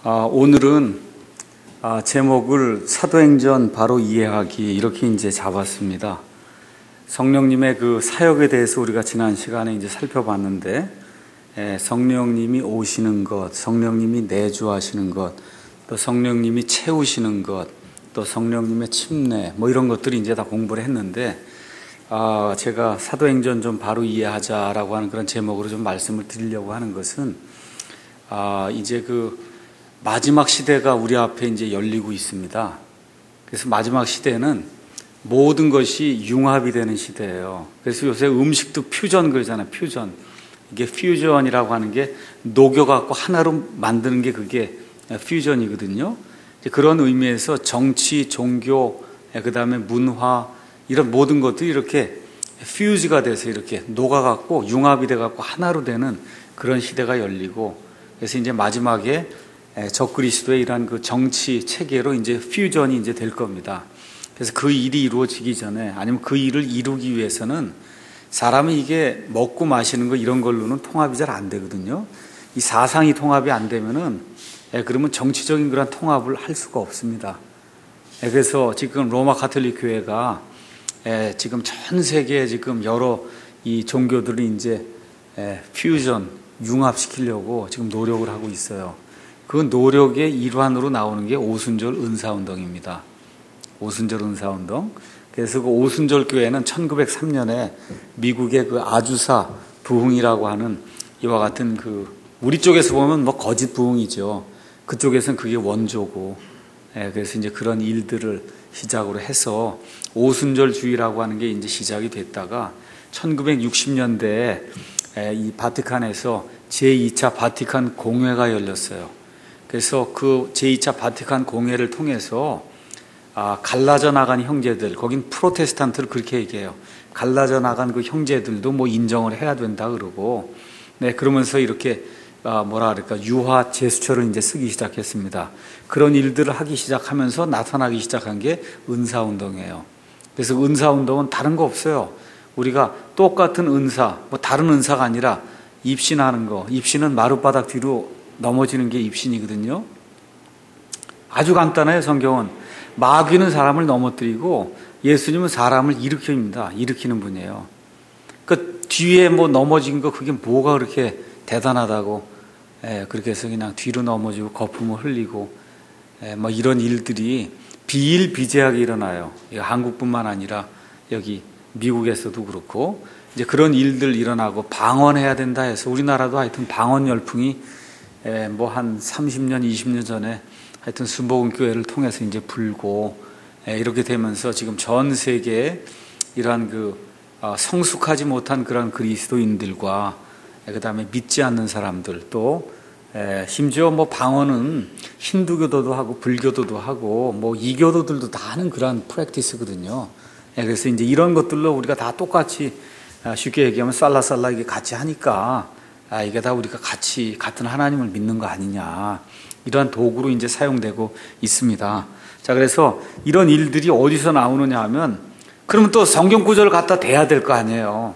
오늘은 제목을 사도행전 바로 이해하기 이렇게 이제 잡았습니다. 성령님의 그 사역에 대해서 우리가 지난 시간에 이제 살펴봤는데, 성령님이 오시는 것, 성령님이 내주하시는 것, 또 성령님이 채우시는 것, 또 성령님의 침례, 뭐 이런 것들이 이제 다 공부를 했는데, 제가 사도행전 좀 바로 이해하자라고 하는 그런 제목으로 좀 말씀을 드리려고 하는 것은, 이제 그 마지막 시대가 우리 앞에 이제 열리고 있습니다. 그래서 마지막 시대는 모든 것이 융합이 되는 시대예요. 그래서 요새 음식도 퓨전 그러잖아요. 퓨전. 이게 퓨전이라고 하는 게 녹여갖고 하나로 만드는 게 그게 퓨전이거든요. 그런 의미에서 정치, 종교, 그 다음에 문화, 이런 모든 것들이 이렇게 퓨즈가 돼서 이렇게 녹아갖고 융합이 돼갖고 하나로 되는 그런 시대가 열리고, 그래서 이제 마지막에 적그리스도의 이러한 그 정치 체계로 이제 퓨전이 이제 될 겁니다. 그래서 그 일이 이루어지기 전에, 아니면 그 일을 이루기 위해서는 사람이 이게 먹고 마시는 거 이런 걸로는 통합이 잘 안 되거든요. 이 사상이 통합이 안 되면은, 그러면 정치적인 그런 통합을 할 수가 없습니다. 그래서 지금 로마 가톨릭 교회가 지금 전 세계에 지금 여러 이 종교들을 이제 퓨전, 융합시키려고 지금 노력을 하고 있어요. 그 노력의 일환으로 나오는 게 오순절 은사운동입니다. 오순절 은사운동. 그래서 그 오순절 교회는 1903년에 미국의 그 아주사 부흥이라고 하는 이와 같은 그, 우리 쪽에서 보면 뭐 거짓 부흥이죠. 그쪽에서는 그게 원조고, 그래서 이제 그런 일들을 시작으로 해서 오순절주의라고 하는 게 이제 시작이 됐다가 1960년대에 이 바티칸에서 제2차 바티칸 공회가 열렸어요. 그래서 그 제2차 바티칸 공회를 통해서 갈라져 나간 형제들, 거긴 프로테스탄트를 그렇게 얘기해요. 갈라져 나간 그 형제들도 뭐 인정을 해야 된다 그러고, 그러면서 이렇게 뭐라 그럴까, 유화 제스처를 이제 쓰기 시작했습니다. 그런 일들을 하기 시작하면서 나타나기 시작한 게 은사운동이에요. 그래서 은사운동은 다른 거 없어요. 우리가 똑같은 은사, 뭐 다른 은사가 아니라 입신하는 거, 입신은 마룻바닥 뒤로 넘어지는 게 입신이거든요. 아주 간단해요. 성경은 마귀는 사람을 넘어뜨리고 예수님은 사람을 일으키는 분이에요. 그 뒤에 뭐 넘어진 거 그게 뭐가 그렇게 대단하다고, 그렇게 해서 그냥 뒤로 넘어지고 거품을 흘리고, 뭐 이런 일들이 비일비재하게 일어나요. 한국뿐만 아니라 여기 미국에서도 그렇고, 이제 그런 일들 일어나고 방언해야 된다 해서 우리나라도 하여튼 방언 열풍이 뭐 한 30년, 20년 전에 하여튼 순복음 교회를 통해서 이제 불고, 이렇게 되면서 지금 전 세계에 이러한 그 성숙하지 못한 그런 그리스도인들과 그 다음에 믿지 않는 사람들, 또 심지어 뭐 방언은 힌두교도도 하고 불교도도 하고 뭐 이교도들도 다 하는 그런 프랙티스거든요. 그래서 이제 이런 것들로 우리가 다 똑같이, 쉽게 얘기하면 살라살라 이게 같이 하니까, 이게 다 우리가 같이 같은 하나님을 믿는 거 아니냐, 이러한 도구로 이제 사용되고 있습니다. 자, 그래서 이런 일들이 어디서 나오느냐 하면, 그러면 또 성경 구절을 갖다 대야 될 거 아니에요.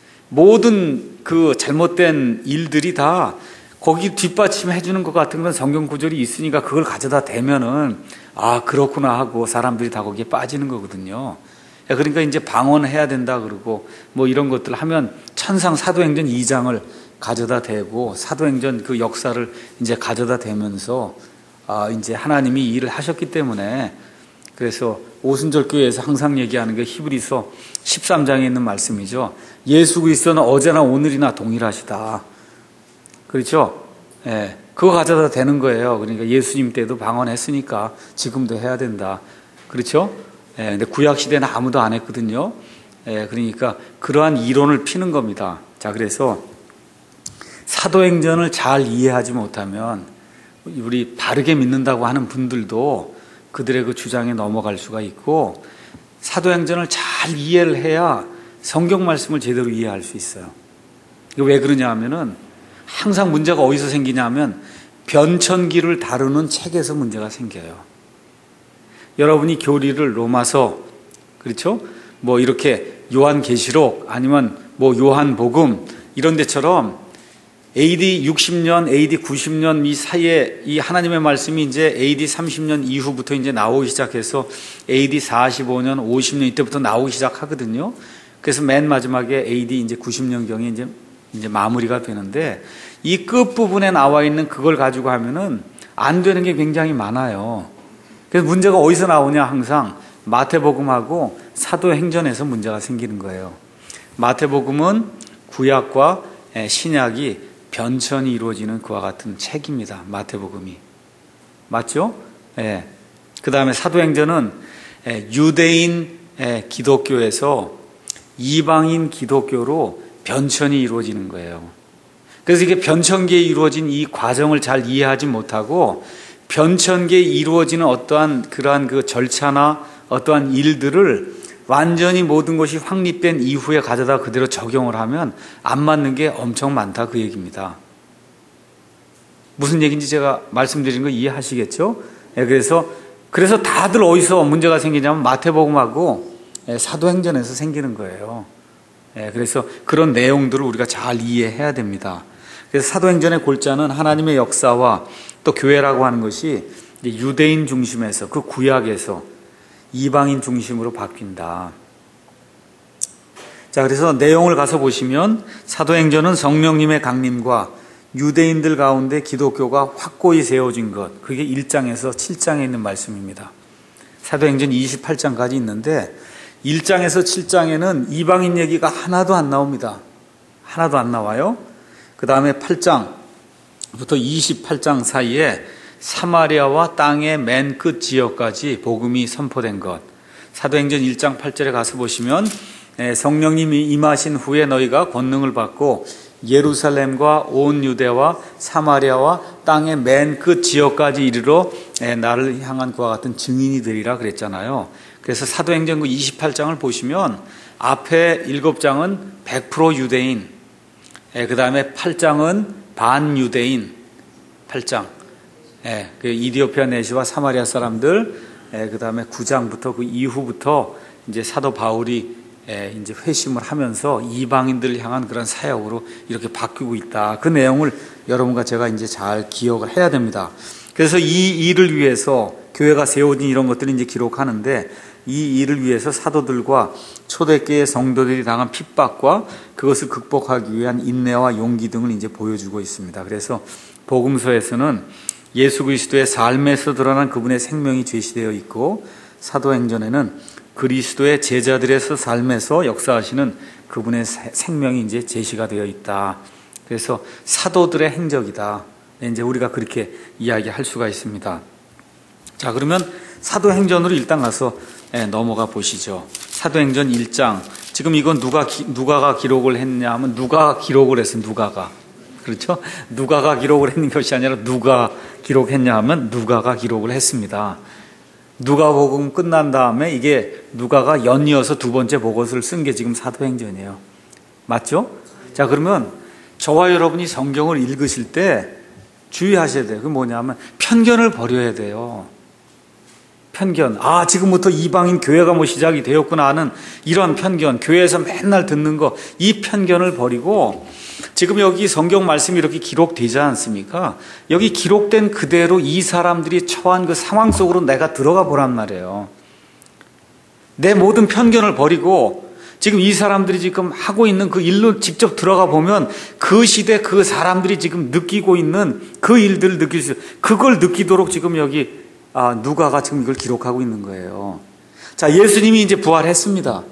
모든 그 잘못된 일들이 다 거기 뒷받침해 주는 것 같은 그런 성경 구절이 있으니까 그걸 가져다 대면은, 그렇구나 하고 사람들이 다 거기에 빠지는 거거든요. 그러니까 이제 방언해야 된다 그러고 뭐 이런 것들 하면 천상 사도행전 2장을 가져다 대고 사도행전 그 역사를 이제 가져다 대면서, 이제 하나님이 이 일을 하셨기 때문에, 그래서 오순절 교회에서 항상 얘기하는 게 히브리서 13장에 있는 말씀이죠. 예수 그리스도는 어제나 오늘이나 동일하시다. 그렇죠? 그거 가져다 대는 거예요. 그러니까 예수님 때도 방언했으니까 지금도 해야 된다. 그렇죠? 근데 구약 시대는 아무도 안 했거든요. 그러니까 그러한 이론을 피는 겁니다. 자, 그래서 사도행전을 잘 이해하지 못하면 우리 바르게 믿는다고 하는 분들도 그들의 그 주장에 넘어갈 수가 있고, 사도행전을 잘 이해를 해야 성경 말씀을 제대로 이해할 수 있어요. 이거 왜 그러냐 하면은, 항상 문제가 어디서 생기냐 하면 변천기를 다루는 책에서 문제가 생겨요. 여러분이 교리를 로마서, 그렇죠? 뭐 이렇게 요한계시록 아니면 뭐 요한복음 이런 데처럼 AD 60년, AD 90년 이 사이에 이 하나님의 말씀이 이제 AD 30년 이후부터 이제 나오기 시작해서 AD 45년, 50년 이때부터 나오기 시작하거든요. 그래서 맨 마지막에 AD 이제 90년경에 이제 마무리가 되는데 이 끝부분에 나와 있는 그걸 가지고 하면은 안 되는 게 굉장히 많아요. 그래서 문제가 어디서 나오냐 항상 마태복음하고 사도행전에서 문제가 생기는 거예요. 마태복음은 구약과 신약이 변천이 이루어지는 그와 같은 책입니다. 마태복음이. 맞죠? 예. 그 다음에 사도행전은 유대인 기독교에서 이방인 기독교로 변천이 이루어지는 거예요. 그래서 이게 변천기에 이루어진 이 과정을 잘 이해하지 못하고 변천기에 이루어지는 어떠한 그러한 그 절차나 어떠한 일들을 완전히 모든 것이 확립된 이후에 가져다 그대로 적용을 하면 안 맞는 게 엄청 많다 그 얘기입니다. 무슨 얘기인지 제가 말씀드린 거 이해하시겠죠? 그래서 다들 어디서 문제가 생기냐면 마태복음하고 사도행전에서 생기는 거예요. 그래서 그런 내용들을 우리가 잘 이해해야 됩니다. 그래서 사도행전의 골자는 하나님의 역사와 또 교회라고 하는 것이 유대인 중심에서 그 구약에서 이방인 중심으로 바뀐다. 자, 그래서 내용을 가서 보시면 사도행전은 성령님의 강림과 유대인들 가운데 기독교가 확고히 세워진 것, 그게 1장에서 7장에 있는 말씀입니다. 사도행전 28장까지 있는데 1장에서 7장에는 이방인 얘기가 하나도 안 나옵니다. 하나도 안 나와요. 그 다음에 8장부터 28장 사이에 사마리아와 땅의 맨 끝 지역까지 복음이 선포된 것. 사도행전 1장 8절에 가서 보시면 성령님이 임하신 후에 너희가 권능을 받고 예루살렘과 온 유대와 사마리아와 땅의 맨 끝 지역까지 이르러 나를 향한 그와 같은 증인이 되리라 그랬잖아요. 그래서 사도행전 28장을 보시면 앞에 7장은 100% 유대인, 그 다음에 8장은 반유대인, 8장. 그 이디오피아 내시와 사마리아 사람들, 그 다음에 9장부터 그 이후부터 이제 사도 바울이 이제 회심을 하면서 이방인들을 향한 그런 사역으로 이렇게 바뀌고 있다. 그 내용을 여러분과 제가 이제 잘 기억을 해야 됩니다. 그래서 이 일을 위해서 교회가 세워진 이런 것들을 이제 기록하는데 이 일을 위해서 사도들과 초대교회 성도들이 당한 핍박과 그것을 극복하기 위한 인내와 용기 등을 이제 보여주고 있습니다. 그래서 복음서에서는 예수 그리스도의 삶에서 드러난 그분의 생명이 제시되어 있고 사도행전에는 그리스도의 제자들에서 삶에서 역사하시는 그분의 생명이 이제 제시가 되어 있다. 그래서 사도들의 행적이다. 이제 우리가 그렇게 이야기할 수가 있습니다. 자, 그러면 사도행전으로 일단 가서 넘어가 보시죠. 사도행전 1장. 지금 이건 누가가 기록을 했냐 하면 누가 기록을 했어요. 누가가. 그렇죠? 누가가 기록을 했는 것이 아니라 누가 기록했냐 하면 누가가 기록을 했습니다. 누가복음 끝난 다음에 이게 누가가 연이어서 두 번째 보고서를 쓴 게 지금 사도행전이에요. 맞죠? 자, 그러면 저와 여러분이 성경을 읽으실 때 주의하셔야 돼요. 그게 뭐냐면 편견을 버려야 돼요. 편견. 아, 지금부터 이방인 교회가 뭐 시작이 되었구나 하는 이런 편견. 교회에서 맨날 듣는 거, 이 편견을 버리고 지금 여기 성경 말씀이 이렇게 기록되지 않습니까? 여기 기록된 그대로 이 사람들이 처한 그 상황 속으로 내가 들어가 보란 말이에요. 내 모든 편견을 버리고 지금 이 사람들이 지금 하고 있는 그 일로 직접 들어가 보면 그 시대 그 사람들이 지금 느끼고 있는 그 일들을 느낄 수 있어요. 그걸 느끼도록 지금 여기 누가가 지금 이걸 기록하고 있는 거예요. 자, 예수님이 이제 부활했습니다.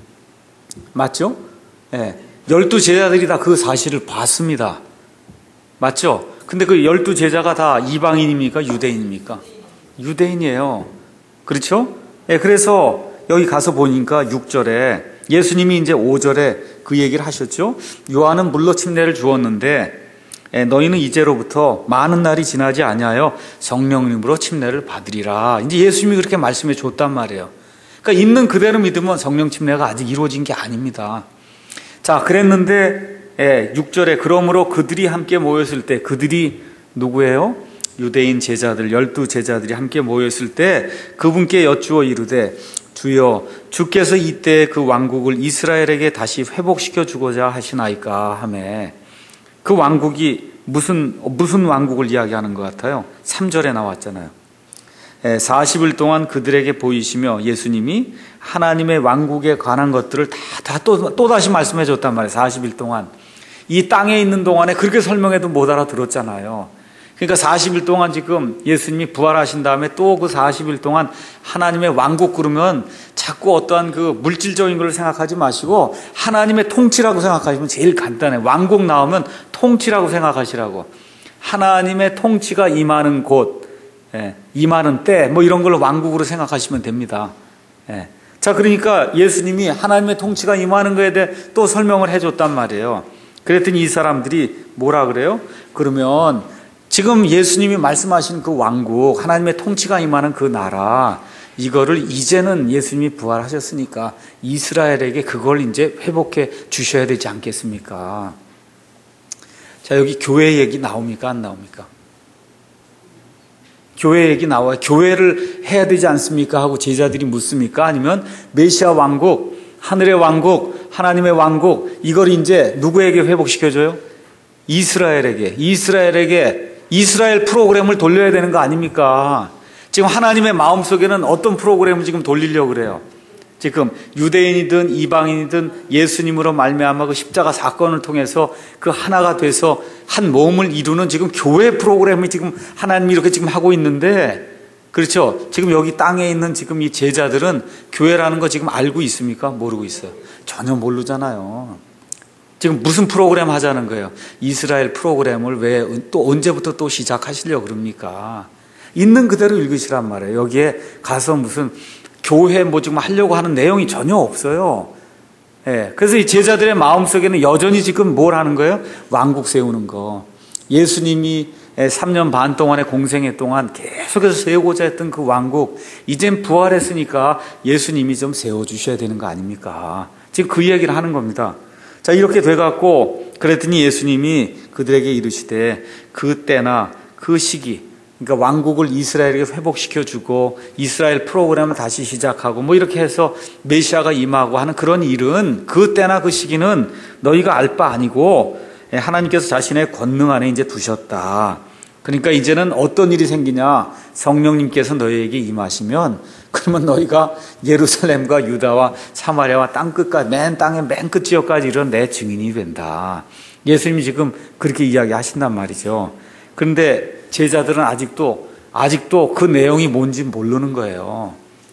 맞죠? 예. 12제자들이 다 그 사실을 봤습니다. 맞죠? 근데 그 12제자가 다 이방인입니까? 유대인입니까? 유대인이에요. 그렇죠? 예, 그래서 여기 가서 보니까 6절에 예수님이 이제 5절에 그 얘기를 하셨죠? 요한은 물로 침례를 주었는데 너희는 이제로부터 많은 날이 지나지 아니하여 성령님으로 침례를 받으리라. 이제 예수님이 그렇게 말씀해 줬단 말이에요. 그러니까 있는 그대로 믿으면 성령 침례가 아직 이루어진 게 아닙니다. 자, 그랬는데 6절에 그러므로 그들이 함께 모였을 때, 그들이 누구예요? 유대인 제자들, 12제자들이 함께 모였을 때 그분께 여쭈어 이르되 주여 주께서 이때 그 왕국을 이스라엘에게 다시 회복시켜 주고자 하시나이까 하매 그 왕국이 무슨 왕국을 이야기하는 것 같아요? 3절에 나왔잖아요. 40일 동안 그들에게 보이시며 예수님이 하나님의 왕국에 관한 것들을 또다시 말씀해 줬단 말이에요. 40일 동안. 이 땅에 있는 동안에 그렇게 설명해도 못 알아들었잖아요. 그러니까 40일 동안 지금 예수님이 부활하신 다음에 또 그 40일 동안 하나님의 왕국 그러면 자꾸 어떠한 그 물질적인 걸 생각하지 마시고 하나님의 통치라고 생각하시면 제일 간단해요. 왕국 나오면 통치라고 생각하시라고. 하나님의 통치가 임하는 곳, 임하는 때, 뭐 이런 걸 왕국으로 생각하시면 됩니다. 자, 그러니까 예수님이 하나님의 통치가 임하는 거에 대해 또 설명을 해줬단 말이에요. 그랬더니 이 사람들이 뭐라 그래요? 그러면 지금 예수님이 말씀하신 그 왕국, 하나님의 통치가 임하는 그 나라, 이거를 이제는 예수님이 부활하셨으니까 이스라엘에게 그걸 이제 회복해 주셔야 되지 않겠습니까? 자, 여기 교회 얘기 나옵니까? 안 나옵니까? 교회 얘기 나와요. 교회를 해야 되지 않습니까? 하고 제자들이 묻습니까? 아니면 메시아 왕국, 하늘의 왕국, 하나님의 왕국, 이걸 이제 누구에게 회복시켜줘요? 이스라엘 프로그램을 돌려야 되는 거 아닙니까? 지금 하나님의 마음속에는 어떤 프로그램을 지금 돌리려고 그래요? 지금 유대인이든 이방인이든 예수님으로 말미암아 그 십자가 사건을 통해서 그 하나가 돼서 한 몸을 이루는 지금 교회 프로그램을 지금 하나님이 이렇게 지금 하고 있는데, 그렇죠? 지금 여기 땅에 있는 지금 이 제자들은 교회라는 거 지금 알고 있습니까? 모르고 있어요. 전혀 모르잖아요. 지금 무슨 프로그램 하자는 거예요? 이스라엘 프로그램을 왜 또 언제부터 또 시작하시려고 그럽니까? 있는 그대로 읽으시란 말이에요. 여기에 가서 무슨 교회 뭐 지금 하려고 하는 내용이 전혀 없어요. 그래서 이 제자들의 마음속에는 여전히 지금 뭘 하는 거예요? 왕국 세우는 거. 예수님이 3년 반 동안의 공생애 동안 계속해서 세우고자 했던 그 왕국, 이젠 부활했으니까 예수님이 좀 세워주셔야 되는 거 아닙니까? 지금 그 얘기를 하는 겁니다. 자, 이렇게 돼갖고 그랬더니 예수님이 그들에게 이르시되 그 때나 그 시기, 그러니까 왕국을 이스라엘에게 회복시켜주고 이스라엘 프로그램을 다시 시작하고 뭐 이렇게 해서 메시아가 임하고 하는 그런 일은 그 때나 그 시기는 너희가 알 바 아니고 하나님께서 자신의 권능 안에 이제 두셨다. 그러니까 이제는 어떤 일이 생기냐? 성령님께서 너희에게 임하시면 그러면 너희가 예루살렘과 유다와 사마리아와 땅끝까지, 땅의 맨 끝 지역까지 이런 내 증인이 된다. 예수님이 지금 그렇게 이야기하신단 말이죠. 그런데 제자들은 아직도 그 내용이 뭔지 모르는 거예요.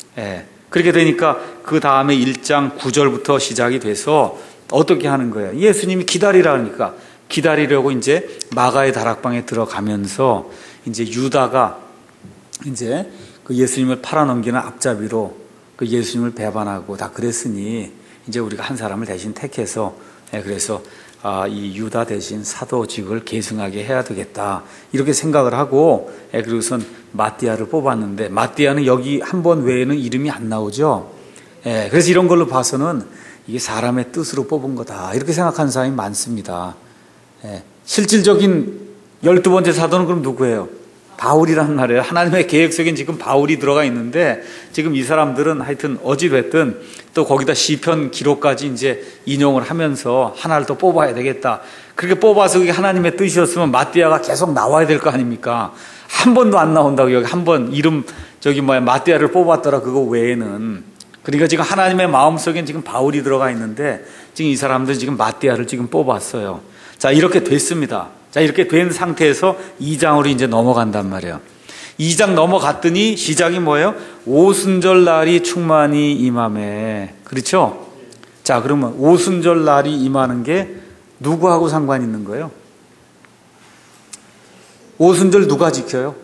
그렇게 되니까 그 다음에 1장 9절부터 시작이 돼서 어떻게 하는 거예요? 예수님이 기다리라니까 기다리려고 이제 마가의 다락방에 들어가면서 이제 유다가 이제 그 예수님을 팔아넘기는 앞잡이로 그 예수님을 배반하고 다 그랬으니 이제 우리가 한 사람을 대신 택해서 그래서 이 유다 대신 사도직을 계승하게 해야 되겠다 이렇게 생각을 하고 그리고선 마띠아를 뽑았는데 마띠아는 여기 한 번 외에는 이름이 안 나오죠. 그래서 이런 걸로 봐서는 이게 사람의 뜻으로 뽑은 거다 이렇게 생각하는 사람이 많습니다. 실질적인 12번째 사도는 그럼 누구예요? 바울이란 말이에요. 하나님의 계획 속엔 지금 바울이 들어가 있는데 지금 이 사람들은 하여튼 어찌됐든 또 거기다 시편 기록까지 이제 인용을 하면서 하나를 또 뽑아야 되겠다. 그렇게 뽑아서 그게 하나님의 뜻이었으면 마띠아가 계속 나와야 될 거 아닙니까? 한 번도 안 나온다고 여기 한 번 이름 마띠아를 뽑았더라 그거 외에는. 그러니까 지금 하나님의 마음속엔 지금 바울이 들어가 있는데 지금 이 사람들은 지금 마띠아를 지금 뽑았어요. 자, 이렇게 됐습니다. 자, 이렇게 된 상태에서 2장으로 이제 넘어간단 말이에요. 2장 넘어갔더니 시작이 뭐예요? 오순절 날이 충만히 임하매. 그렇죠? 자, 그러면 오순절 날이 임하는 게 누구하고 상관 있는 거예요? 오순절 누가 지켜요?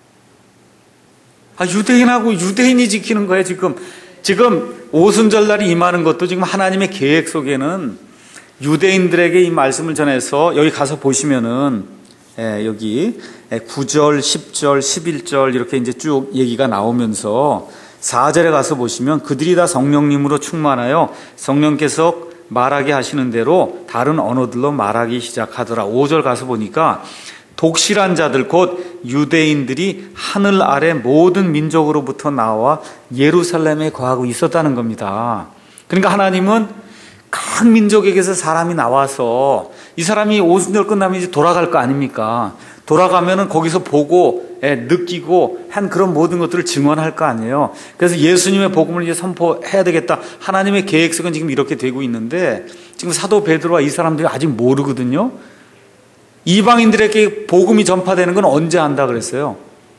유대인이 지키는 거예요, 지금. 지금 오순절 날이 임하는 것도 지금 하나님의 계획 속에는 유대인들에게 이 말씀을 전해서 여기 가서 보시면은 여기 9절, 10절, 11절 이렇게 이제 쭉 얘기가 나오면서 4절에 가서 보시면 그들이 다 성령님으로 충만하여 성령께서 말하게 하시는 대로 다른 언어들로 말하기 시작하더라. 5절 가서 보니까 독실한 자들 곧 유대인들이 하늘 아래 모든 민족으로부터 나와 예루살렘에 거하고 있었다는 겁니다. 그러니까 하나님은 각 민족에게서 사람이 나와서 이 사람이 오순절 끝나면 이제 돌아갈 거 아닙니까? 돌아가면은 거기서 보고 느끼고 한 그런 모든 것들을 증언할 거 아니에요. 그래서 예수님의 복음을 이제 선포해야 되겠다. 하나님의 계획성은 지금 이렇게 되고 있는데 지금 사도 베드로와 이 사람들이 아직 모르거든요. 이방인들에게 복음이 전파되는 건 언제 한다 그랬어요?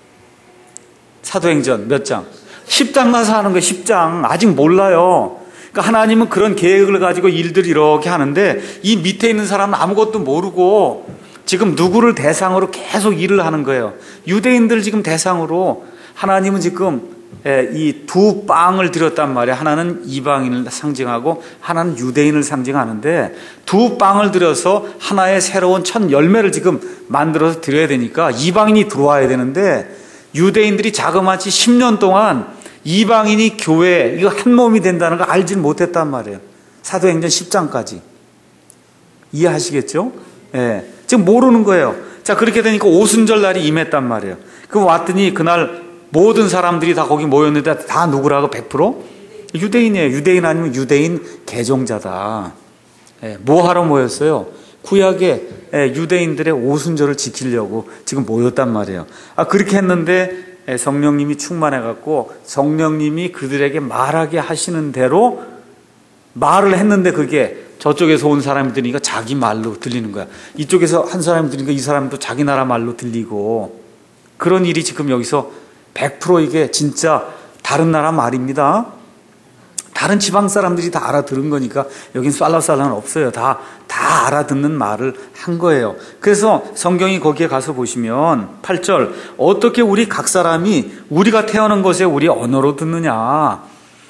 사도행전 몇 장? 10장 가서 하는 거예요. 10장. 아직 몰라요. 그러니까 하나님은 그런 계획을 가지고 일들을 이렇게 하는데 이 밑에 있는 사람은 아무것도 모르고 지금 누구를 대상으로 계속 일을 하는 거예요. 유대인들 지금 대상으로 하나님은 지금 이 두 빵을 드렸단 말이에요. 하나는 이방인을 상징하고 하나는 유대인을 상징하는데 두 빵을 드려서 하나의 새로운 첫 열매를 지금 만들어서 드려야 되니까 이방인이 들어와야 되는데 유대인들이 자그마치 10년 동안 이방인이 교회 이거 한 몸이 된다는 걸 알지는 못했단 말이에요. 사도행전 10장까지 이해하시겠죠? 예, 지금 모르는 거예요. 자, 그렇게 되니까 오순절 날이 임했단 말이에요. 그럼 왔더니 그날 모든 사람들이 다 거기 모였는데 다 누구라고 100%? 유대인이에요. 유대인 아니면 유대인 개종자다. 예, 뭐 하러 모였어요? 구약의 유대인들의 오순절을 지키려고 지금 모였단 말이에요. 아, 그렇게 했는데 성령님이 충만해갖고 성령님이 그들에게 말하게 하시는 대로 말을 했는데 그게 저쪽에서 온 사람이 들으니까 자기 말로 들리는 거야. 이쪽에서 한 사람이 들으니까 이 사람도 자기 나라 말로 들리고 그런 일이 지금 여기서 100% 이게 진짜 다른 나라 말입니다. 다른 지방 사람들이 다 알아들은 거니까 여긴 쌀라쌀라는 없어요. 다 알아듣는 말을 한 거예요. 그래서 성경이 거기에 가서 보시면 8절 어떻게 우리 각 사람이 우리가 태어난 것에 우리 언어로 듣느냐.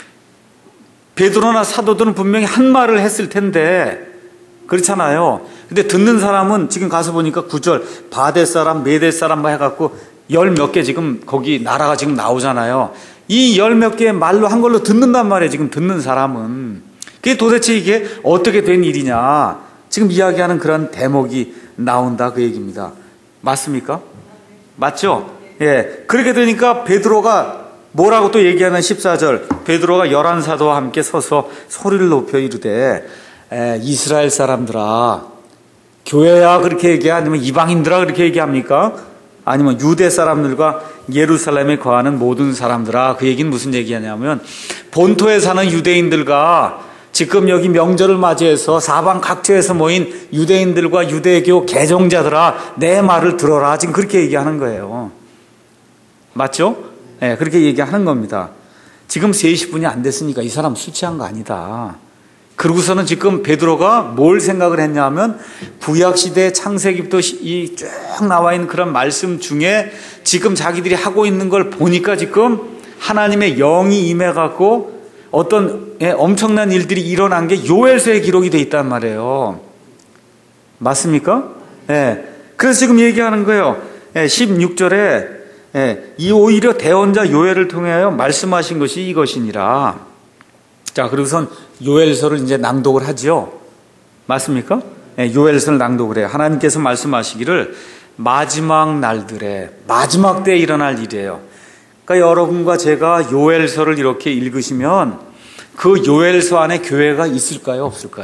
베드로나 사도들은 분명히 한 말을 했을 텐데 그렇잖아요. 근데 듣는 사람은 지금 가서 보니까 9절 바데 사람 메데 사람 해갖고 열 몇 개 지금 거기 나라가 지금 나오잖아요. 이 열 몇 개의 말로 한 걸로 듣는단 말이에요. 지금 듣는 사람은. 그게 도대체 이게 어떻게 된 일이냐. 지금 이야기하는 그런 대목이 나온다 그 얘기입니다. 맞습니까? 맞죠? 예. 그렇게 되니까 베드로가 뭐라고 또 얘기하면 14절 베드로가 11사도와 함께 서서 소리를 높여 이르되 이스라엘 사람들아 교회야 그렇게 얘기해? 아니면 이방인들아 그렇게 얘기합니까? 아니면 유대 사람들과 예루살렘에 거하는 모든 사람들아. 그 얘기는 무슨 얘기냐면 본토에 사는 유대인들과 지금 여기 명절을 맞이해서 사방 각처에서 모인 유대인들과 유대교 개종자들아 내 말을 들어라. 지금 그렇게 얘기하는 거예요. 맞죠? 네, 그렇게 얘기하는 겁니다. 지금 3시 분이 안 됐으니까 이 사람 술 취한 거 아니다. 그러고서는 지금 베드로가 뭘 생각을 했냐면 구약시대 창세기부터 이 쭉 나와 있는 그런 말씀 중에 지금 자기들이 하고 있는 걸 보니까 지금 하나님의 영이 임해갖고 어떤 엄청난 일들이 일어난 게 요엘서에 기록이 돼 있단 말이에요. 맞습니까? 네. 그래서 지금 얘기하는 거예요. 16절에 이 오히려 대언자 요엘을 통하여 말씀하신 것이 이것이니라. 자, 그리고선 요엘서를 이제 낭독을 하죠. 맞습니까? 요엘서를 낭독을 해요. 하나님께서 말씀하시기를 마지막 날들에 마지막 때에 일어날 일이에요. 그러니까 여러분과 제가 요엘서를 이렇게 읽으시면 그 요엘서 안에 교회가 있을까요? 없을까요?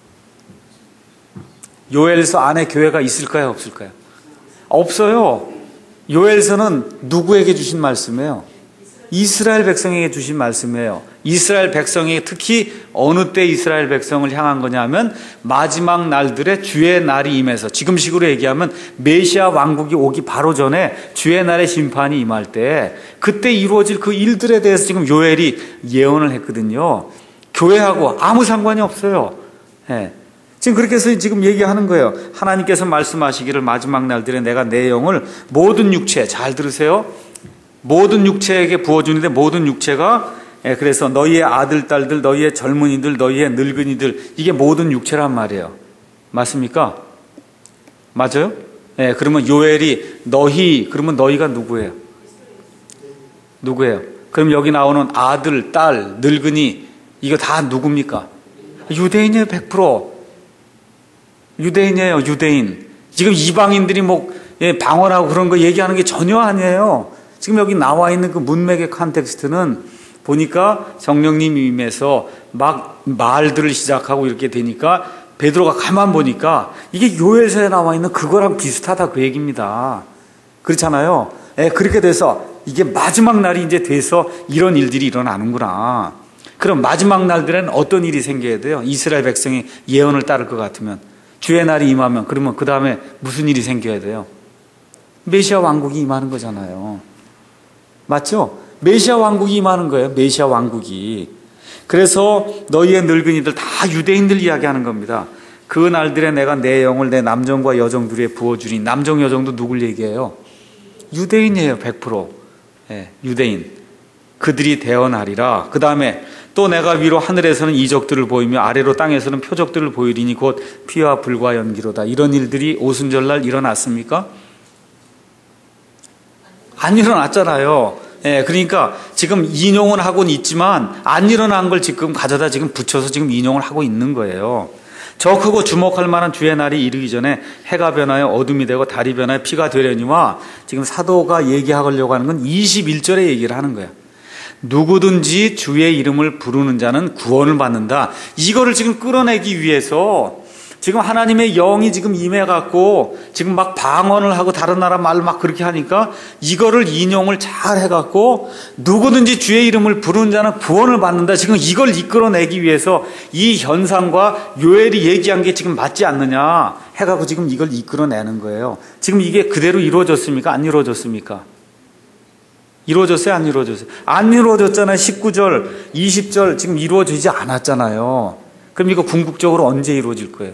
요엘서 안에 교회가 있을까요? 없을까요? 없어요. 요엘서는 누구에게 주신 말씀이에요? 이스라엘 백성에게 주신 말씀이에요. 이스라엘 백성이 특히 어느 때 이스라엘 백성을 향한 거냐면 마지막 날들에 주의 날이 임해서 지금식으로 얘기하면 메시아 왕국이 오기 바로 전에 주의 날의 심판이 임할 때 그때 이루어질 그 일들에 대해서 지금 요엘이 예언을 했거든요. 교회하고 아무 상관이 없어요. 네. 지금 그렇게 해서 지금 얘기하는 거예요. 하나님께서 말씀하시기를 마지막 날들에 내가 내 영을 모든 육체, 잘 들으세요. 모든 육체에게 부어주는데 모든 육체가 그래서 너희의 아들, 딸들, 너희의 젊은이들, 너희의 늙은이들 이게 모든 육체란 말이에요. 맞습니까? 맞아요? 그러면 요엘이 너희 그러면 너희가 누구예요? 누구예요? 그럼 여기 나오는 아들, 딸, 늙은이 이거 다 누굽니까? 유대인이에요. 100%. 유대인이에요. 유대인. 지금 이방인들이 뭐 방언하고 그런 거 얘기하는 게 전혀 아니에요. 지금 여기 나와 있는 그 문맥의 컨텍스트는 보니까 성령님이 임해서 막 말들을 시작하고 이렇게 되니까 베드로가 가만 보니까 이게 요엘서에 나와 있는 그거랑 비슷하다 그 얘기입니다. 그렇잖아요. 그렇게 돼서 이게 마지막 날이 이제 돼서 이런 일들이 일어나는구나. 그럼 마지막 날들에는 어떤 일이 생겨야 돼요? 이스라엘 백성이 예언을 따를 것 같으면, 주의 날이 임하면, 그러면 그 다음에 무슨 일이 생겨야 돼요? 메시아 왕국이 임하는 거잖아요. 맞죠? 메시아 왕국이 임하는 거예요. 메시아 왕국이. 그래서 너희의 늙은이들 다 유대인들 이야기하는 겁니다. 그 날들에 내가 내 영을 내 남정과 여정들에 부어주리. 남정 여정도 누굴 얘기해요? 유대인이에요. 100%. 유대인. 그들이 대언하리라. 그 다음에 또 내가 위로 하늘에서는 이적들을 보이며 아래로 땅에서는 표적들을 보이리니 곧 피와 불과 연기로다. 이런 일들이 오순절날 일어났습니까? 안 일어났잖아요. 그러니까 지금 인용은 하고는 있지만 안 일어난 걸 지금 가져다 지금 붙여서 지금 인용을 하고 있는 거예요. 저 크고 주목할 만한 주의 날이 이르기 전에 해가 변하여 어둠이 되고 달이 변하여 피가 되려니와 지금 사도가 얘기하려고 하는 건 21절에 얘기를 하는 거예요. 누구든지 주의 이름을 부르는 자는 구원을 받는다. 이거를 지금 끌어내기 위해서 지금 하나님의 영이 지금 임해갖고 지금 막 방언을 하고 다른 나라 말 막 그렇게 하니까 이거를 인용을 잘 해갖고 누구든지 주의 이름을 부르는 자는 구원을 받는다. 지금 이걸 이끌어내기 위해서 이 현상과 요엘이 얘기한 게 지금 맞지 않느냐 해갖고 지금 이걸 이끌어내는 거예요. 지금 이게 그대로 이루어졌습니까? 안 이루어졌습니까? 이루어졌어요? 안 이루어졌어요? 안 이루어졌잖아요. 19절, 20절 지금 이루어지지 않았잖아요. 그럼 이거 궁극적으로 언제 이루어질 거예요?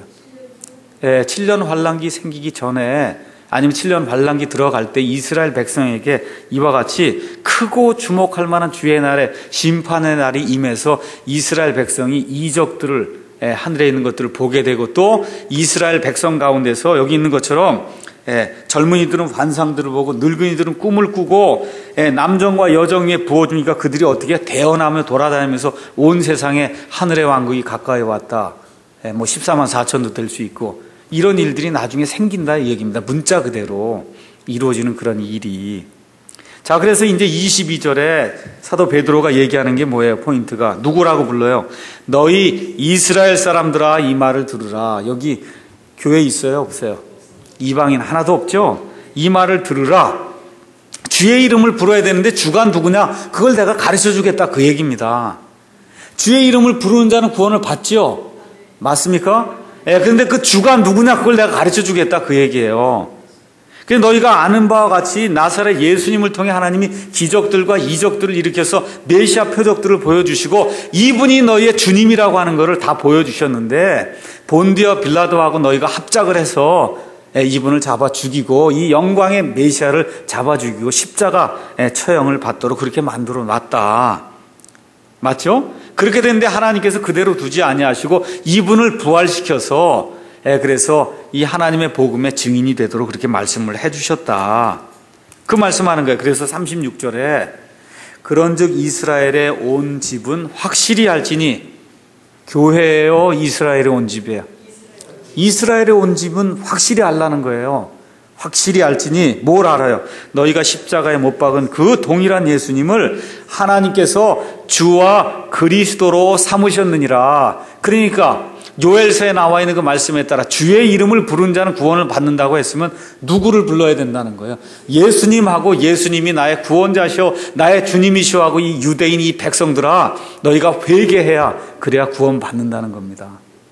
7년 환란기 생기기 전에 아니면 7년 환란기 들어갈 때 이스라엘 백성에게 이와 같이 크고 주목할 만한 주의 날에 심판의 날이 임해서 이스라엘 백성이 이적들을 하늘에 있는 것들을 보게 되고 또 이스라엘 백성 가운데서 여기 있는 것처럼 젊은이들은 환상들을 보고 늙은이들은 꿈을 꾸고 남정과 여정에 부어주니까 그들이 어떻게 대언하며 돌아다니면서 온 세상에 하늘의 왕국이 가까이 왔다. 뭐 14만 4천도 될 수 있고 이런 일들이 나중에 생긴다 이 얘기입니다. 문자 그대로 이루어지는 그런 일이. 자, 그래서 이제 22절에 사도 베드로가 얘기하는 게 뭐예요? 포인트가 누구라고 불러요? 너희 이스라엘 사람들아 이 말을 들으라. 여기 교회 있어요? 없어요? 이방인 하나도 없죠? 이 말을 들으라. 주의 이름을 불러야 되는데 주가 누구냐? 그걸 내가 가르쳐 주겠다 그 얘기입니다. 주의 이름을 부르는 자는 구원을 받지요? 맞습니까? 그런데 그 주가 누구냐? 그걸 내가 가르쳐 주겠다 그 얘기예요. 그래서 너희가 아는 바와 같이 나사렛 예수님을 통해 하나님이 기적들과 이적들을 일으켜서 메시아 표적들을 보여주시고 이분이 너희의 주님이라고 하는 것을 다 보여주셨는데 본디어 빌라도하고 너희가 합작을 해서 이분을 잡아 죽이고 이 영광의 메시아를 잡아 죽이고 십자가 처형을 받도록 그렇게 만들어 놨다. 맞죠? 그렇게 됐는데 하나님께서 그대로 두지 아니하시고 이분을 부활시켜서 그래서 이 하나님의 복음의 증인이 되도록 그렇게 말씀을 해주셨다. 그 말씀하는 거예요. 그래서 36절에 그런즉 이스라엘의 온 집은 확실히 알지니 교회예요, 이스라엘의 온 집이에요. 이스라엘의 온 집은 확실히 알라는 거예요. 확실히 알지니 뭘 알아요? 너희가 십자가에 못 박은 그 동일한 예수님을 하나님께서 주와 그리스도로 삼으셨느니라. 그러니까 요엘서에 나와 있는 그 말씀에 따라 주의 이름을 부른 자는 구원을 받는다고 했으면 누구를 불러야 된다는 거예요? 예수님하고 예수님이 나의 구원자시오 나의 주님이시오 하고 이 유대인 이 백성들아 너희가 회개해야 그래야 구원 받는다는 겁니다.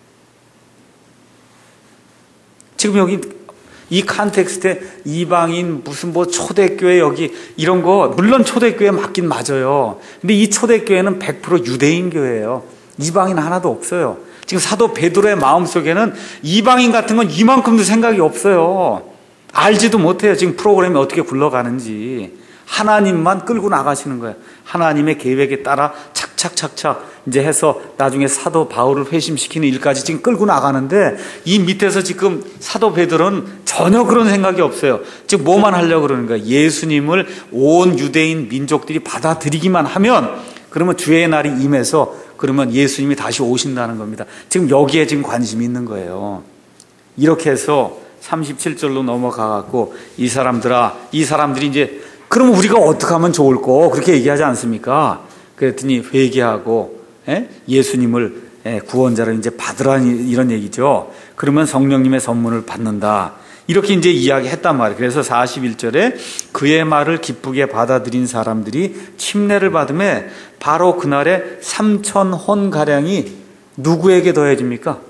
지금 여기 이 컨텍스트에 이방인 무슨 뭐 초대교회 여기 이런 거 물론 초대교회 맞긴 맞아요. 근데 이 초대교회는 100% 유대인 교회예요. 이방인 하나도 없어요. 지금 사도 베드로의 마음속에는 이방인 같은 건 이만큼도 생각이 없어요. 알지도 못해요. 지금 프로그램이 어떻게 굴러가는지. 하나님만 끌고 나가시는 거예요. 하나님의 계획에 따라 착착착착 이제 해서 나중에 사도 바울을 회심시키는 일까지 지금 끌고 나가는데 이 밑에서 지금 사도 베드로는 전혀 그런 생각이 없어요. 지금 뭐만 하려고 그러는 거예요? 예수님을 온 유대인 민족들이 받아들이기만 하면 그러면 주의 날이 임해서 그러면 예수님이 다시 오신다는 겁니다. 지금 여기에 지금 관심이 있는 거예요. 이렇게 해서 37절로 넘어가갖고 이 사람들이 이제 그럼 우리가 어떻게 하면 좋을까? 그렇게 얘기하지 않습니까? 그랬더니 회개하고 예수님을 구원자를 이제 받으라는 이런 얘기죠. 그러면 성령님의 선물을 받는다. 이렇게 이제 이야기했단 말이에요. 그래서 41절에 그의 말을 기쁘게 받아들인 사람들이 침례를 받음에 바로 그날에 3,000혼 가량이 누구에게 더해집니까?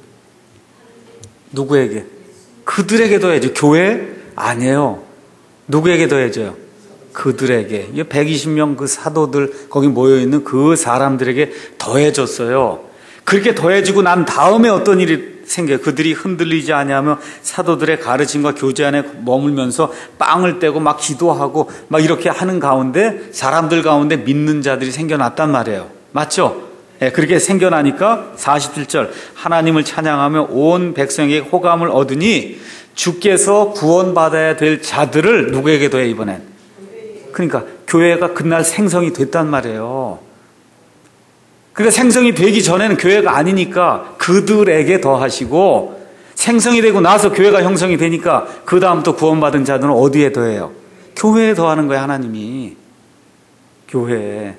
누구에게? 그들에게 더해져. 교회? 아니에요. 누구에게 더해져요? 그들에게. 120명 그 사도들 거기 모여있는 그 사람들에게 더해졌어요. 그렇게 더해지고 난 다음에 어떤 일이 생겨요? 그들이 흔들리지 아니하며 사도들의 가르침과 교제 안에 머물면서 빵을 떼고 막 기도하고 막 이렇게 하는 가운데 사람들 가운데 믿는 자들이 생겨났단 말이에요. 맞죠? 그렇게 생겨나니까 47절 하나님을 찬양하며 온 백성에게 호감을 얻으니 주께서 구원받아야 될 자들을 누구에게 더해 이번엔? 그러니까 교회가 그날 생성이 됐단 말이에요. 그러니까 생성이 되기 전에는 교회가 아니니까 그들에게 더하시고 생성이 되고 나서 교회가 형성이 되니까 그 다음부터 구원받은 자들은 어디에 더해요? 교회에 더하는 거예요. 하나님이. 교회에.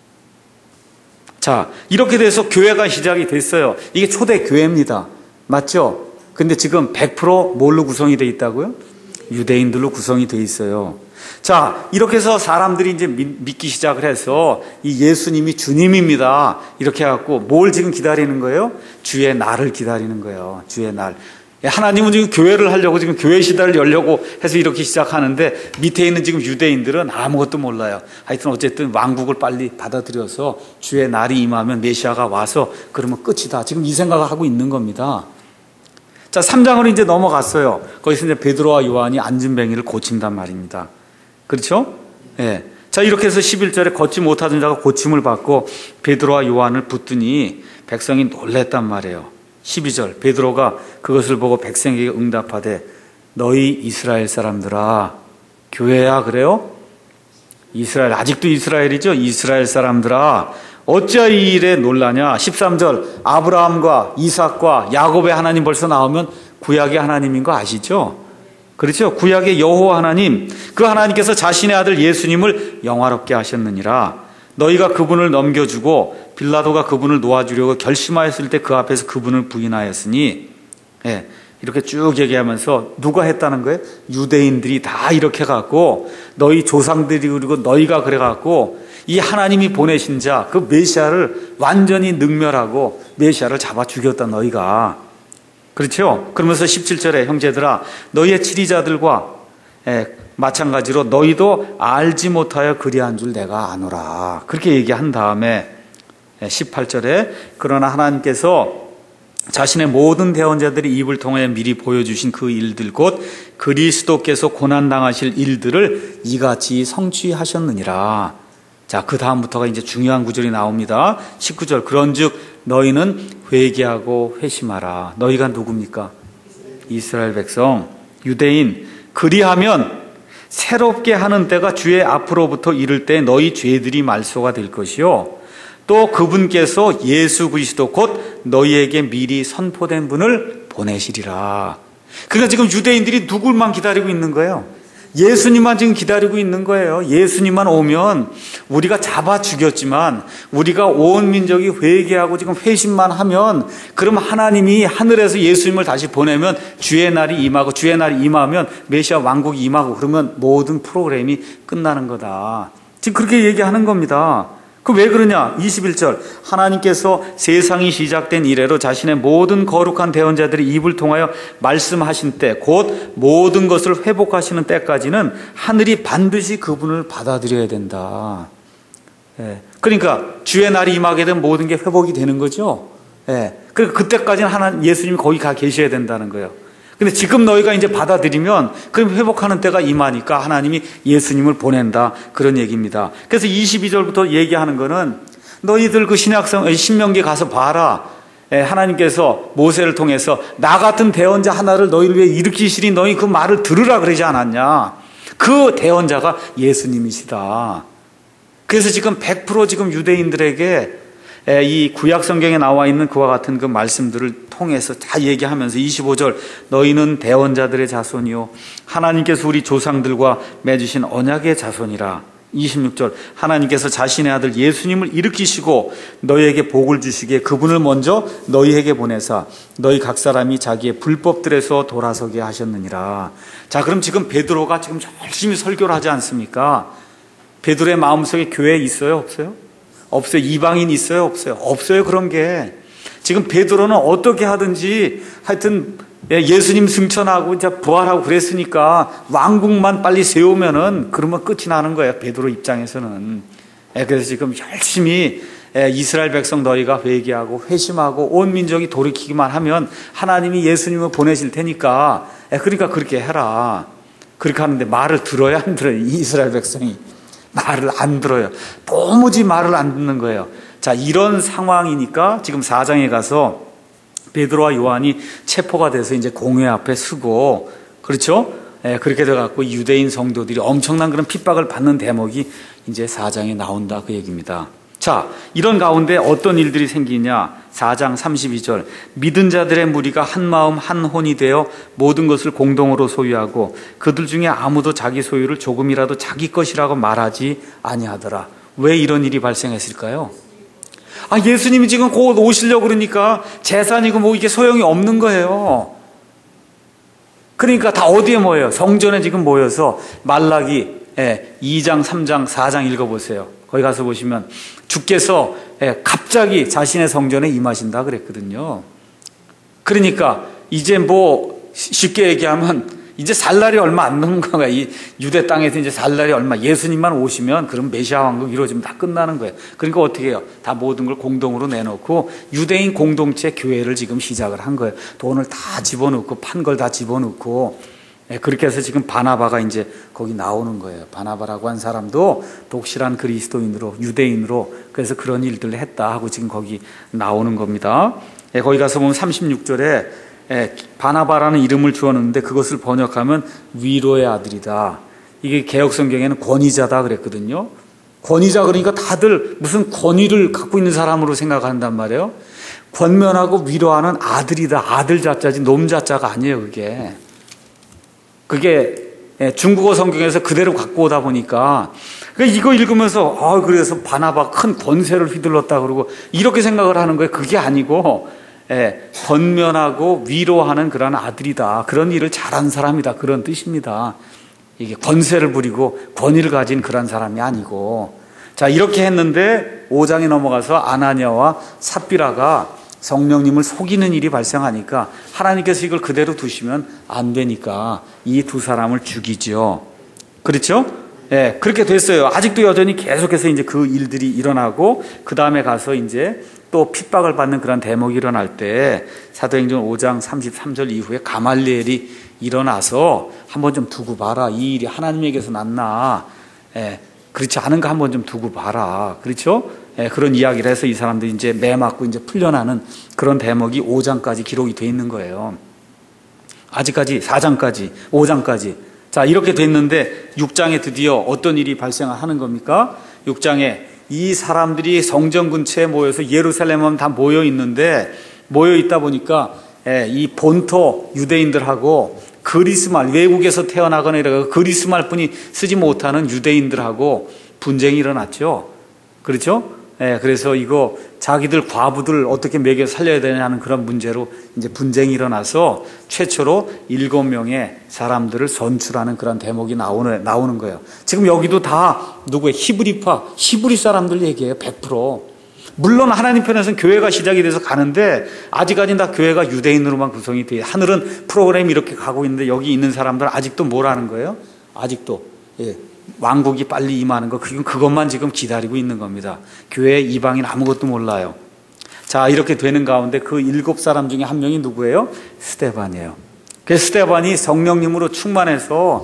자, 이렇게 돼서 교회가 시작이 됐어요. 이게 초대 교회입니다. 맞죠? 근데 지금 100% 뭘로 구성이 되어 있다고요? 유대인들로 구성이 되어 있어요. 자, 이렇게 해서 사람들이 이제 믿기 시작을 해서 이 예수님이 주님입니다. 이렇게 해갖고 뭘 지금 기다리는 거예요? 주의 날을 기다리는 거예요. 주의 날. 하나님은 지금 교회를 하려고 지금 교회 시대를 열려고 해서 이렇게 시작하는데 밑에 있는 지금 유대인들은 아무것도 몰라요. 하여튼 어쨌든 왕국을 빨리 받아들여서 주의 날이 임하면 메시아가 와서 그러면 끝이다. 지금 이 생각을 하고 있는 겁니다. 자, 3장으로 이제 넘어갔어요. 거기서 이제 베드로와 요한이 안진뱅이를 고친단 말입니다. 그렇죠? 예. 자, 이렇게 해서 11절에 걷지 못하던 자가 고침을 받고 베드로와 요한을 붙더니 백성이 놀랬단 말이에요. 12절 베드로가 그것을 보고 백성에게 응답하되 너희 이스라엘 사람들아. 교회야 그래요? 이스라엘, 아직도 이스라엘이죠? 이스라엘 사람들아 어찌하여 이 일에 놀라냐. 13절 아브라함과 이삭과 야곱의 하나님 벌써 나오면 구약의 하나님인 거 아시죠? 그렇죠? 구약의 여호와 하나님, 그 하나님께서 자신의 아들 예수님을 영화롭게 하셨느니라. 너희가 그분을 넘겨주고 빌라도가 그분을 놓아주려고 결심하였을 때 그 앞에서 그분을 부인하였으니. 이렇게 쭉 얘기하면서 누가 했다는 거예요? 유대인들이 다 이렇게 해갖고 너희 조상들이 그리고 너희가 그래갖고 이 하나님이 보내신 자 그 메시아를 완전히 능멸하고 메시아를 잡아 죽였다 너희가. 그렇죠? 그러면서 17절에 형제들아 너희의 치리자들과 마찬가지로 너희도 알지 못하여 그리한 줄 내가 아노라. 그렇게 얘기한 다음에 18절에 그러나 하나님께서 자신의 모든 대언자들이 입을 통해 미리 보여주신 그 일들 곧 그리스도께서 고난당하실 일들을 이같이 성취하셨느니라. 자, 그 다음부터가 이제 중요한 구절이 나옵니다. 19절 그런즉 너희는 회개하고 회심하라. 너희가 누굽니까? 이스라엘 백성, 유대인. 그리하면 새롭게 하는 때가 주의 앞으로부터 이를 때 너희 죄들이 말소가 될 것이요 또 그분께서 예수 그리스도 곧 너희에게 미리 선포된 분을 보내시리라. 그러니까 지금 유대인들이 누굴만 기다리고 있는 거예요? 예수님만 지금 기다리고 있는 거예요. 예수님만 오면 우리가 잡아 죽였지만 우리가 온 민족이 회개하고 지금 회심만 하면 그럼 하나님이 하늘에서 예수님을 다시 보내면 주의 날이 임하고 주의 날이 임하면 메시아 왕국이 임하고 그러면 모든 프로그램이 끝나는 거다. 지금 그렇게 얘기하는 겁니다. 그 왜 그러냐? 21절 하나님께서 세상이 시작된 이래로 자신의 모든 거룩한 대언자들이 입을 통하여 말씀하신 때 곧 모든 것을 회복하시는 때까지는 하늘이 반드시 그분을 받아들여야 된다. 그러니까 주의 날이 임하게 되면 모든 게 회복이 되는 거죠. 그러니까 그때까지는 하나님 예수님이 거기 가 계셔야 된다는 거예요. 근데 지금 너희가 이제 받아들이면 그럼 회복하는 때가 임하니까 하나님이 예수님을 보낸다. 그런 얘기입니다. 그래서 22절부터 얘기하는 거는 너희들 그 신명기 가서 봐라. 하나님께서 모세를 통해서 나 같은 대언자 하나를 너희를 위해 일으키시리 너희 그 말을 들으라 그러지 않았냐. 그 대언자가 예수님이시다. 그래서 지금 100% 지금 유대인들에게 이 구약 성경에 나와 있는 그와 같은 그 말씀들을 통해서 다 얘기하면서 25절 너희는 대언자들의 자손이요 하나님께서 우리 조상들과 맺으신 언약의 자손이라. 26절 하나님께서 자신의 아들 예수님을 일으키시고 너희에게 복을 주시기에 그분을 먼저 너희에게 보내사 너희 각 사람이 자기의 불법들에서 돌아서게 하셨느니라. 자, 그럼 지금 베드로가 지금 열심히 설교를 하지 않습니까? 베드로의 마음속에 교회 있어요? 없어요? 없어요. 이방인 있어요? 없어요? 없어요. 그런 게 지금 베드로는 어떻게 하든지 하여튼 예수님 승천하고 이제 부활하고 그랬으니까 왕국만 빨리 세우면은 그러면 끝이 나는 거예요. 베드로 입장에서는. 그래서 지금 열심히 이스라엘 백성 너희가 회개하고 회심하고 온 민족이 돌이키기만 하면 하나님이 예수님을 보내실 테니까 그러니까 그렇게 해라. 그렇게 하는데 말을 들어야 안 들어요. 이스라엘 백성이 말을 안 들어요. 도무지 말을 안 듣는 거예요. 자, 이런 상황이니까 지금 4장에 가서 베드로와 요한이 체포가 돼서 이제 공회 앞에 서고, 그렇죠? 그렇게 돼갖고 유대인 성도들이 엄청난 그런 핍박을 받는 대목이 이제 4장에 나온다, 그 얘기입니다. 자, 이런 가운데 어떤 일들이 생기냐? 4장 32절 믿은 자들의 무리가 한 마음 한 혼이 되어 모든 것을 공동으로 소유하고 그들 중에 아무도 자기 소유를 조금이라도 자기 것이라고 말하지 아니하더라. 왜 이런 일이 발생했을까요? 예수님이 지금 곧 오시려고 그러니까 재산이고 뭐 이게 소용이 없는 거예요. 그러니까 다 어디에 모여요? 성전에 지금 모여서 말라기 2장, 3장, 4장 읽어보세요. 거기 가서 보시면 주께서 갑자기 자신의 성전에 임하신다 그랬거든요. 그러니까 이제 뭐 쉽게 얘기하면 이제 살 날이 얼마 안 남은 거야. 이 유대 땅에서 이제 살 날이 얼마, 예수님만 오시면 그럼 메시아 왕국 이루어지면 다 끝나는 거예요. 그러니까 어떻게 해요? 다 모든 걸 공동으로 내놓고 유대인 공동체 교회를 지금 시작을 한 거예요. 돈을 다 집어넣고 판 걸 다 집어넣고 그렇게 해서 지금 바나바가 이제 거기 나오는 거예요. 바나바라고 한 사람도 독실한 그리스도인으로 유대인으로 그래서 그런 일들을 했다 하고 지금 거기 나오는 겁니다. 거기 가서 보면 36절에 바나바라는 이름을 주었는데 그것을 번역하면 위로의 아들이다. 이게 개역성경에는 권위자다 그랬거든요. 권위자 그러니까 다들 무슨 권위를 갖고 있는 사람으로 생각한단 말이에요. 권면하고 위로하는 아들이다. 아들 자자지 놈 자자가 아니에요. 그게 중국어 성경에서 그대로 갖고 오다 보니까 이거 읽으면서 그래서 바나바 큰 권세를 휘둘렀다 그러고 이렇게 생각을 하는 거예요. 그게 아니고 권면하고 위로하는 그런 아들이다. 그런 일을 잘한 사람이다. 그런 뜻입니다. 이게 권세를 부리고 권위를 가진 그런 사람이 아니고. 자, 이렇게 했는데 5장에 넘어가서 아나니아와 삽비라가 성령님을 속이는 일이 발생하니까 하나님께서 이걸 그대로 두시면 안 되니까 이 두 사람을 죽이죠. 그렇죠? 그렇게 됐어요. 아직도 여전히 계속해서 이제 그 일들이 일어나고 그 다음에 가서 이제 또 핍박을 받는 그런 대목이 일어날 때 사도행전 5장 33절 이후에 가말리엘이 일어나서 한번 좀 두고 봐라. 이 일이 하나님에게서 났나? 그렇지 않은가 한번 좀 두고 봐라. 그렇죠? 그런 이야기를 해서 이 사람들이 이제 매 맞고 이제 풀려나는 그런 대목이 5장까지 기록이 돼 있는 거예요. 아직까지 4장까지, 5장까지. 자, 이렇게 됐는데 6장에 드디어 어떤 일이 발생하는 겁니까? 6장에 이 사람들이 성전 근처에 모여서 예루살렘은 다 모여 있는데 모여 있다 보니까 이 본토 유대인들하고 그리스말, 외국에서 태어나거나 이래가 그리스말뿐이 쓰지 못하는 유대인들하고 분쟁이 일어났죠. 그렇죠? 그래서 이거 자기들 과부들 어떻게 먹여 살려야 되냐는 그런 문제로 이제 분쟁이 일어나서 최초로 7명의 사람들을 선출하는 그런 대목이 나오는 거예요. 지금 여기도 다 누구의 히브리 사람들 얘기예요. 100%. 물론 하나님 편에서는 교회가 시작이 돼서 가는데 아직까지는 다 교회가 유대인으로만 구성이 돼요. 하늘은 프로그램이 이렇게 가고 있는데 여기 있는 사람들은 아직도 뭐라는 거예요? 아직도 왕국이 빨리 임하는 거, 그것만 지금 기다리고 있는 겁니다. 교회 이방인 아무것도 몰라요. 자, 이렇게 되는 가운데 그 7사람 중에 한 명이 누구예요? 스데반이에요. 그 스데반이 성령님으로 충만해서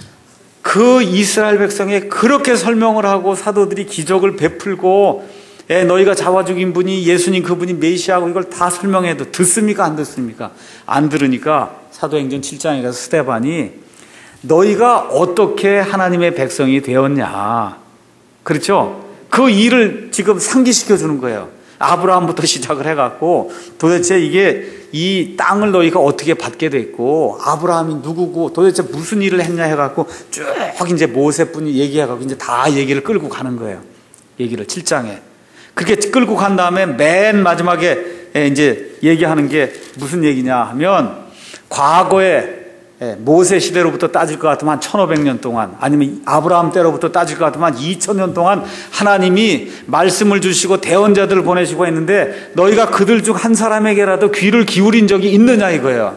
그 이스라엘 백성에 그렇게 설명을 하고 사도들이 기적을 베풀고 너희가 잡아 죽인 분이 예수님 그분이 메시아고 이걸 다 설명해도 듣습니까? 안 듣습니까? 안 들으니까 사도행전 7장에 가서 스데반이 너희가 어떻게 하나님의 백성이 되었냐. 그렇죠? 그 일을 지금 상기시켜 주는 거예요. 아브라함부터 시작을 해갖고 도대체 이게 이 땅을 너희가 어떻게 받게 됐고 아브라함이 누구고 도대체 무슨 일을 했냐 해갖고 쭉 이제 모세뿐이 얘기해갖고 이제 다 얘기를 끌고 가는 거예요. 얘기를 7장에. 그렇게 끌고 간 다음에 맨 마지막에 이제 얘기하는 게 무슨 얘기냐 하면 과거에 모세 시대로부터 따질 것 같으면 한 1500년 동안 아니면 아브라함 때로부터 따질 것 같으면 한 2000년 동안 하나님이 말씀을 주시고 대언자들을 보내시고 했는데 너희가 그들 중 한 사람에게라도 귀를 기울인 적이 있느냐 이거예요.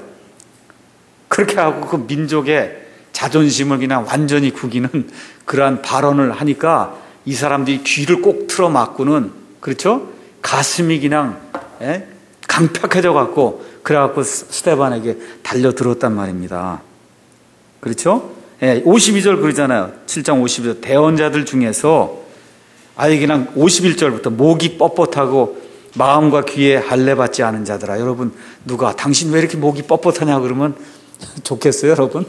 그렇게 하고 그 민족의 자존심을 그냥 완전히 구기는 그러한 발언을 하니까 이 사람들이 귀를 꼭 틀어막고는 그렇죠? 가슴이 그냥 강팍해져 갖고 그래갖고 스데반에게 달려들었단 말입니다. 그렇죠? 52절 그러잖아요. 7장 52절 대언자들 중에서 아예 그냥 51절부터 목이 뻣뻣하고 마음과 귀에 할례받지 않은 자들아. 여러분 누가 당신 왜 이렇게 목이 뻣뻣하냐 그러면 좋겠어요 여러분?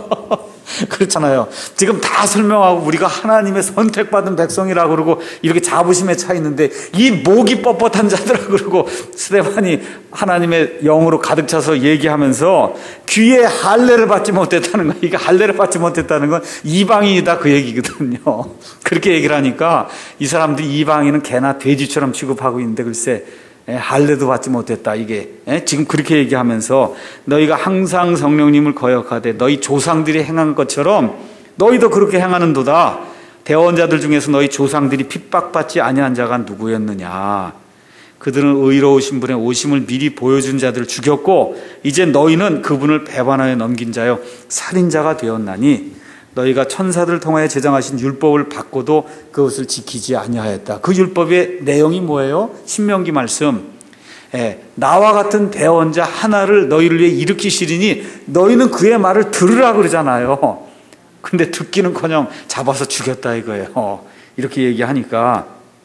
그렇잖아요. 지금 다 설명하고 우리가 하나님의 선택받은 백성이라고 그러고 이렇게 자부심에 차 있는데 이 목이 뻣뻣한 자들아 그러고 스데반이 하나님의 영으로 가득 차서 얘기하면서 귀에 할례를 받지 못했다는 거. 이게 할례를 받지 못했다는 건 이방인이다 그 얘기거든요. 그렇게 얘기를 하니까 이 사람들이 이방인은 개나 돼지처럼 취급하고 있는데 글쎄 할례도 받지 못했다. 이게 지금 그렇게 얘기하면서 너희가 항상 성령님을 거역하되 너희 조상들이 행한 것처럼 너희도 그렇게 행하는도다. 대언자들 중에서 너희 조상들이 핍박받지 아니한 자가 누구였느냐. 그들은 의로우신 분의 오심을 미리 보여준 자들을 죽였고 이제 너희는 그분을 배반하여 넘긴 자여 살인자가 되었나니 너희가 천사들을 통하여 제정하신 율법을 받고도 그것을 지키지 아니하였다. 그 율법의 내용이 뭐예요? 신명기 말씀. 나와 같은 대언자 하나를 너희를 위해 일으키시리니 너희는 그의 말을 들으라 그러잖아요. 근데 듣기는커녕 잡아서 죽였다 이거예요. 이렇게 얘기하니까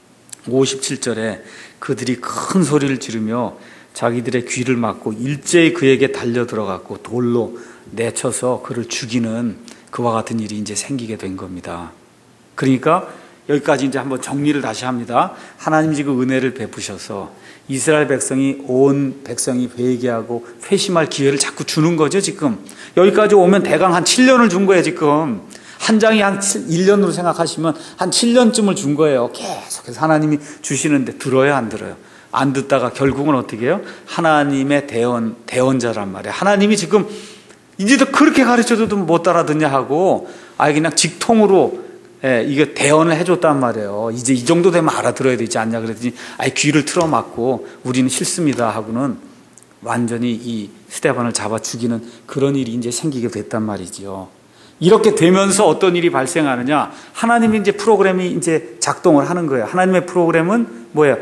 57절에 그들이 큰 소리를 지르며 자기들의 귀를 막고 일제히 그에게 달려 들어갔고 돌로 내쳐서 그를 죽이는 그와 같은 일이 이제 생기게 된 겁니다. 그러니까 여기까지 이제 한번 정리를 다시 합니다. 하나님이 지금 은혜를 베푸셔서 이스라엘 백성이 온 백성이 회개하고 회심할 기회를 자꾸 주는 거죠, 지금. 여기까지 오면 대강 한 7년을 준 거예요, 지금. 한 장이 한 1년으로 생각하시면 한 7년쯤을 준 거예요. 계속해서 하나님이 주시는데 들어요, 안 들어요? 안 듣다가 결국은 어떻게 해요? 하나님의 대언자란 말이에요. 하나님이 지금 이제도 그렇게 가르쳐줘도 못 따라듣냐 하고 아예 그냥 직통으로 이게 대언을 해줬단 말이에요. 이제 이 정도 되면 알아들어야 되지 않냐 그랬더니 아예 귀를 틀어막고 우리는 싫습니다 하고는 완전히 이 스데반을 잡아 죽이는 그런 일이 이제 생기게 됐단 말이죠. 이렇게 되면서 어떤 일이 발생하느냐? 하나님이 이제 프로그램이 이제 작동을 하는 거예요. 하나님의 프로그램은 뭐예요?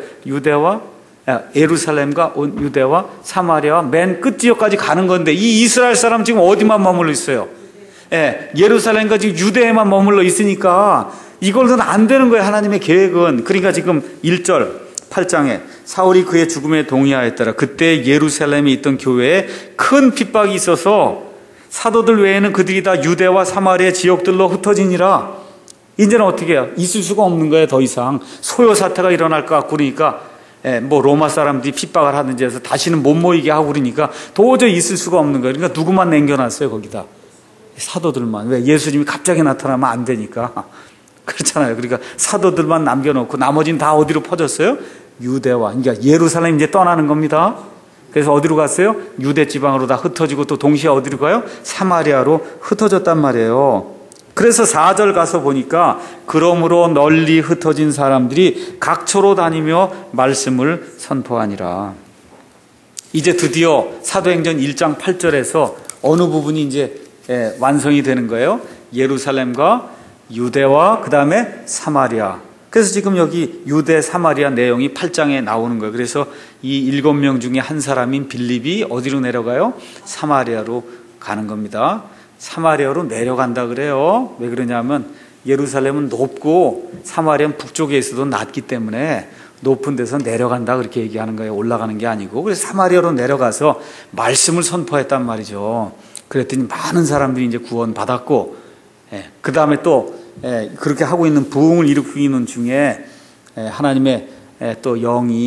예루살렘과 온 유대와 사마리아와 맨 끝 지역까지 가는 건데 이 이스라엘 사람 지금 어디만 머물러 있어요? 예루살렘과 지금 유대에만 머물러 있으니까 이걸로는 안 되는 거예요. 하나님의 계획은. 그러니까 지금 1절 8장에 사울이 그의 죽음에 동의하였더라. 그때 예루살렘에 있던 교회에 큰 핍박이 있어서 사도들 외에는 그들이 다 유대와 사마리아 지역들로 흩어지니라. 이제는 어떻게 해요? 있을 수가 없는 거예요. 더 이상 소요 사태가 일어날 것 같고 그러니까 뭐 로마 사람들이 핍박을 하든지 해서 다시는 못 모이게 하고 그러니까 도저히 있을 수가 없는 거예요. 그러니까 누구만 남겨놨어요 거기다? 사도들만. 왜? 예수님이 갑자기 나타나면 안 되니까. 그렇잖아요. 그러니까 사도들만 남겨놓고 나머지는 다 어디로 퍼졌어요? 유대와. 그러니까 예루살렘 이제 떠나는 겁니다. 그래서 어디로 갔어요? 유대 지방으로 다 흩어지고 또 동시에 어디로 가요? 사마리아로 흩어졌단 말이에요. 그래서 4절 가서 보니까 그러므로 널리 흩어진 사람들이 각처로 다니며 말씀을 선포하니라. 이제 드디어 사도행전 1장 8절에서 어느 부분이 이제 완성이 되는 거예요? 예루살렘과 유대와 그 다음에 사마리아. 그래서 지금 여기 유대 사마리아 내용이 8장에 나오는 거예요. 그래서 이 7명 중에 한 사람인 빌립이 어디로 내려가요? 사마리아로 가는 겁니다. 사마리아로 내려간다 그래요. 왜 그러냐면 예루살렘은 높고 사마리아는 북쪽에 있어도 낮기 때문에 높은 데서 내려간다 그렇게 얘기하는 거예요. 올라가는 게 아니고. 그래서 사마리아로 내려가서 말씀을 선포했단 말이죠. 그랬더니 많은 사람들이 이제 구원 받았고, 그 다음에 또 그렇게 하고 있는 부흥을 일으키는 중에 하나님의 또 영이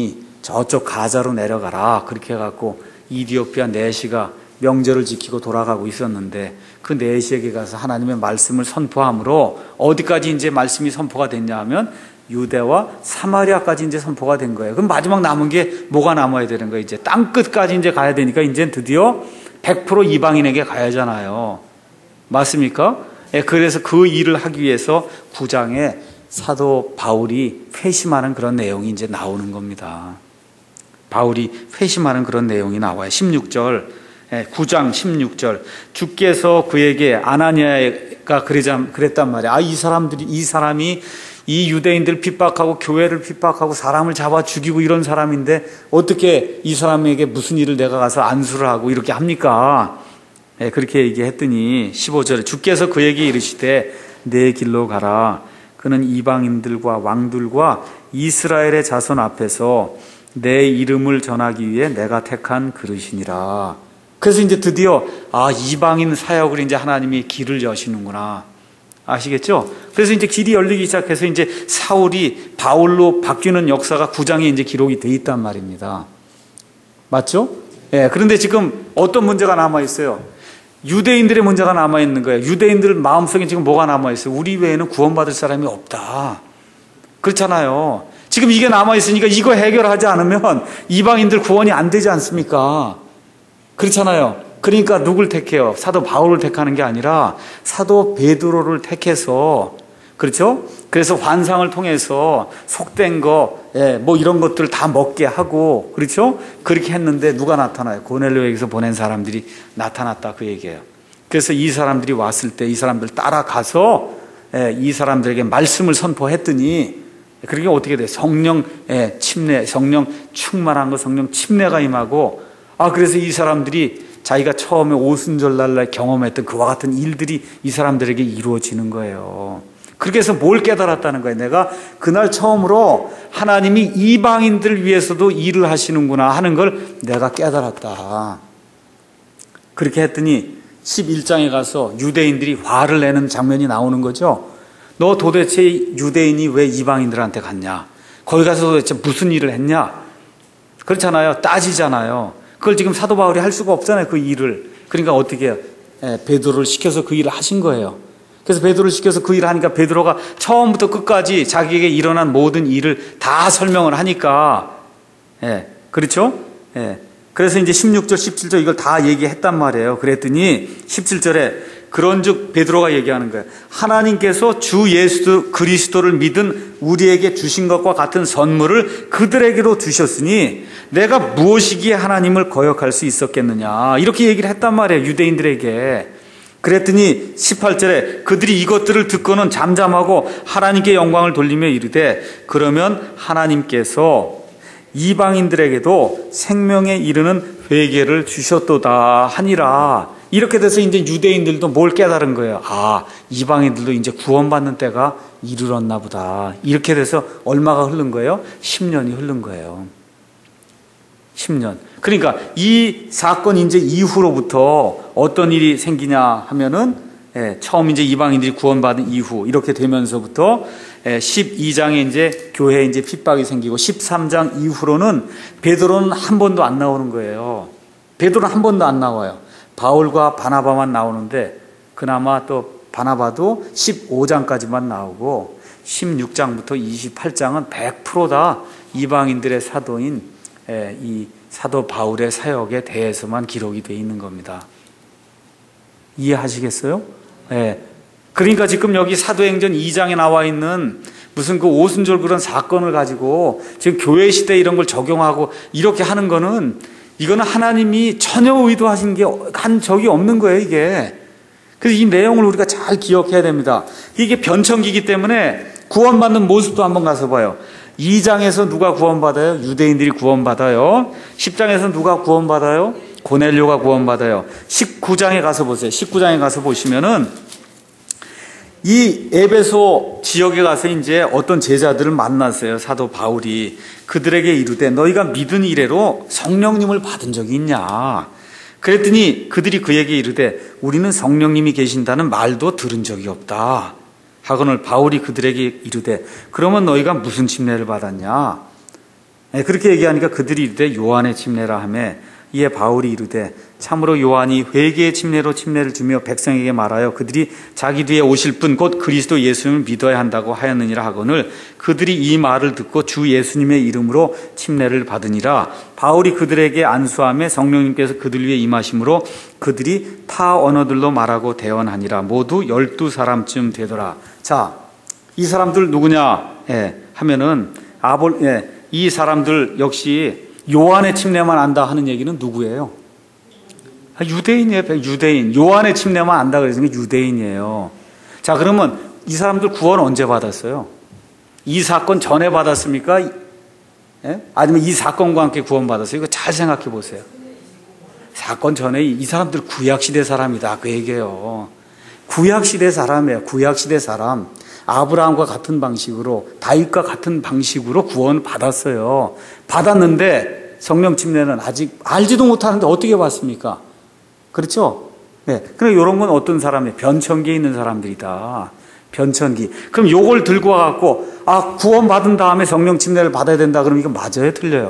저쪽 가자로 내려가라. 그렇게 해갖고 이디오피아 내시가 명절을 지키고 돌아가고 있었는데 그 내시에게 가서 하나님의 말씀을 선포함으로 어디까지 이제 말씀이 선포가 됐냐 하면 유대와 사마리아까지 이제 선포가 된 거예요. 그럼 마지막 남은 게 뭐가 남아야 되는 거예요? 이제 땅 끝까지 이제 가야 되니까 이제 드디어 100% 이방인에게 가야잖아요. 맞습니까? 그래서 그 일을 하기 위해서 9장에 사도 바울이 회심하는 그런 내용이 이제 나오는 겁니다. 바울이 회심하는 그런 내용이 나와요. 16절, 9장 16절. 주께서 그에게 아나니아가 그랬단 말이에요. 이 사람이 이 유대인들 핍박하고 교회를 핍박하고 사람을 잡아 죽이고 이런 사람인데 어떻게 이 사람에게 무슨 일을 내가 가서 안수를 하고 이렇게 합니까? 그렇게 얘기했더니 15절에 주께서 그에게 이르시되 내 길로 가라. 그는 이방인들과 왕들과 이스라엘의 자손 앞에서 내 이름을 전하기 위해 내가 택한 그릇이니라. 그래서 이제 드디어 이방인 사역을 이제 하나님이 길을 여시는구나. 아시겠죠? 그래서 이제 길이 열리기 시작해서 이제 사울이 바울로 바뀌는 역사가 9장에 이제 기록이 돼 있단 말입니다. 맞죠? 그런데 지금 어떤 문제가 남아 있어요? 유대인들의 문제가 남아 있는 거예요. 유대인들 마음속에 지금 뭐가 남아 있어요? 우리 외에는 구원받을 사람이 없다. 그렇잖아요. 지금 이게 남아 있으니까 이거 해결하지 않으면 이방인들 구원이 안 되지 않습니까? 그렇잖아요. 그러니까 누굴 택해요? 사도 바울을 택하는 게 아니라 사도 베드로를 택해서, 그렇죠? 그래서 환상을 통해서 속된 거, 뭐 이런 것들을 다 먹게 하고, 그렇죠? 그렇게 했는데 누가 나타나요? 고넬료에게서 보낸 사람들이 나타났다 그 얘기예요. 그래서 이 사람들이 왔을 때 이 사람들 따라가서 이 사람들에게 말씀을 선포했더니 그러게 어떻게 돼요? 성령 침례, 성령 충만한 거, 성령 침례가 임하고, 그래서 이 사람들이 자기가 처음에 오순절날 경험했던 그와 같은 일들이 이 사람들에게 이루어지는 거예요. 그렇게 해서 뭘 깨달았다는 거예요? 내가 그날 처음으로 하나님이 이방인들을 위해서도 일을 하시는구나 하는 걸 내가 깨달았다. 그렇게 했더니 11장에 가서 유대인들이 화를 내는 장면이 나오는 거죠. 너 도대체 유대인이 왜 이방인들한테 갔냐? 거기 가서 도대체 무슨 일을 했냐? 그렇잖아요. 따지잖아요. 그걸 지금 사도 바울이 할 수가 없잖아요. 그 일을. 그러니까 어떻게 해요? 베드로를 시켜서 그 일을 하신 거예요. 그래서 베드로를 시켜서 그 일을 하니까 베드로가 처음부터 끝까지 자기에게 일어난 모든 일을 다 설명을 하니까, 그렇죠? 그래서 이제 16절, 17절 이걸 다 얘기했단 말이에요. 그랬더니 17절에 그런즉 베드로가 얘기하는 거예요. 하나님께서 주 예수 그리스도를 믿은 우리에게 주신 것과 같은 선물을 그들에게로 주셨으니 내가 무엇이기에 하나님을 거역할 수 있었겠느냐. 이렇게 얘기를 했단 말이에요. 유대인들에게. 그랬더니 18절에 그들이 이것들을 듣고는 잠잠하고 하나님께 영광을 돌리며 이르되 그러면 하나님께서 이방인들에게도 생명에 이르는 회개를 주셨도다 하니라. 이렇게 돼서 이제 유대인들도 뭘 깨달은 거예요. 이방인들도 이제 구원받는 때가 이르렀나 보다. 이렇게 돼서 얼마가 흐른 거예요? 10년이 흐른 거예요. 10년. 그러니까 이 사건 이제 이후로부터 어떤 일이 생기냐 하면은 처음 이제 이방인들이 구원받은 이후 이렇게 되면서부터 12장에 이제 교회에 이제 핍박이 생기고 13장 이후로는 베드로는 한 번도 안 나오는 거예요. 베드로는 한 번도 안 나와요. 바울과 바나바만 나오는데 그나마 또 바나바도 15장까지만 나오고 16장부터 28장은 100%다 이방인들의 사도인 이 사도 바울의 사역에 대해서만 기록이 되어 있는 겁니다. 이해하시겠어요? 그러니까 지금 여기 사도행전 2장에 나와 있는 무슨 그 오순절 그런 사건을 가지고 지금 교회 시대 이런 걸 적용하고 이렇게 하는 거는 이거는 하나님이 전혀 의도하신 한 적이 없는 거예요, 이게. 그래서 이 내용을 우리가 잘 기억해야 됩니다. 이게 변천기이기 때문에 구원받는 모습도 한번 가서 봐요. 2장에서 누가 구원받아요? 유대인들이 구원받아요. 10장에서 누가 구원받아요? 고넬료가 구원받아요. 19장에 가서 보세요. 19장에 가서 보시면은 이 에베소 지역에 가서 이제 어떤 제자들을 만났어요. 사도 바울이. 그들에게 이르되 너희가 믿은 이래로 성령님을 받은 적이 있냐? 그랬더니 그들이 그에게 이르되 우리는 성령님이 계신다는 말도 들은 적이 없다. 하거늘 바울이 그들에게 이르되 그러면 너희가 무슨 침례를 받았냐? 그렇게 얘기하니까 그들이 이르되 요한의 침례라 하매 이에 바울이 이르되 참으로 요한이 회개의 침례로 침례를 주며 백성에게 말하여 그들이 자기 뒤에 오실 분 곧 그리스도 예수님을 믿어야 한다고 하였느니라 하거늘 그들이 이 말을 듣고 주 예수님의 이름으로 침례를 받으니라. 바울이 그들에게 안수하며 성령님께서 그들 위에 임하심으로 그들이 타 언어들로 말하고 대언하니라. 모두 12사람쯤 되더라. 자, 이 사람들 누구냐 하면은 이 사람들 역시 요한의 침례만 안다 하는 얘기는 누구예요? 유대인이에요. 유대인. 요한의 침례만 안다 그랬으니까 유대인이에요. 자, 그러면 이 사람들 구원 언제 받았어요? 이 사건 전에 받았습니까? 아니면 이 사건과 함께 구원 받았어요? 이거 잘 생각해 보세요. 사건 전에 이 사람들 구약시대 사람이다 그 얘기예요. 구약시대 사람이에요. 구약시대 사람. 아브라함과 같은 방식으로, 다윗과 같은 방식으로 구원 받았어요. 받았는데 성령 침례는 아직 알지도 못하는데 어떻게 받습니까? 그렇죠? 그럼 이런 건 어떤 사람이에요? 변천기에 있는 사람들이다. 변천기. 그럼 요걸 들고 와갖고 구원 받은 다음에 성령 침례를 받아야 된다. 그럼 이거 맞아요? 틀려요?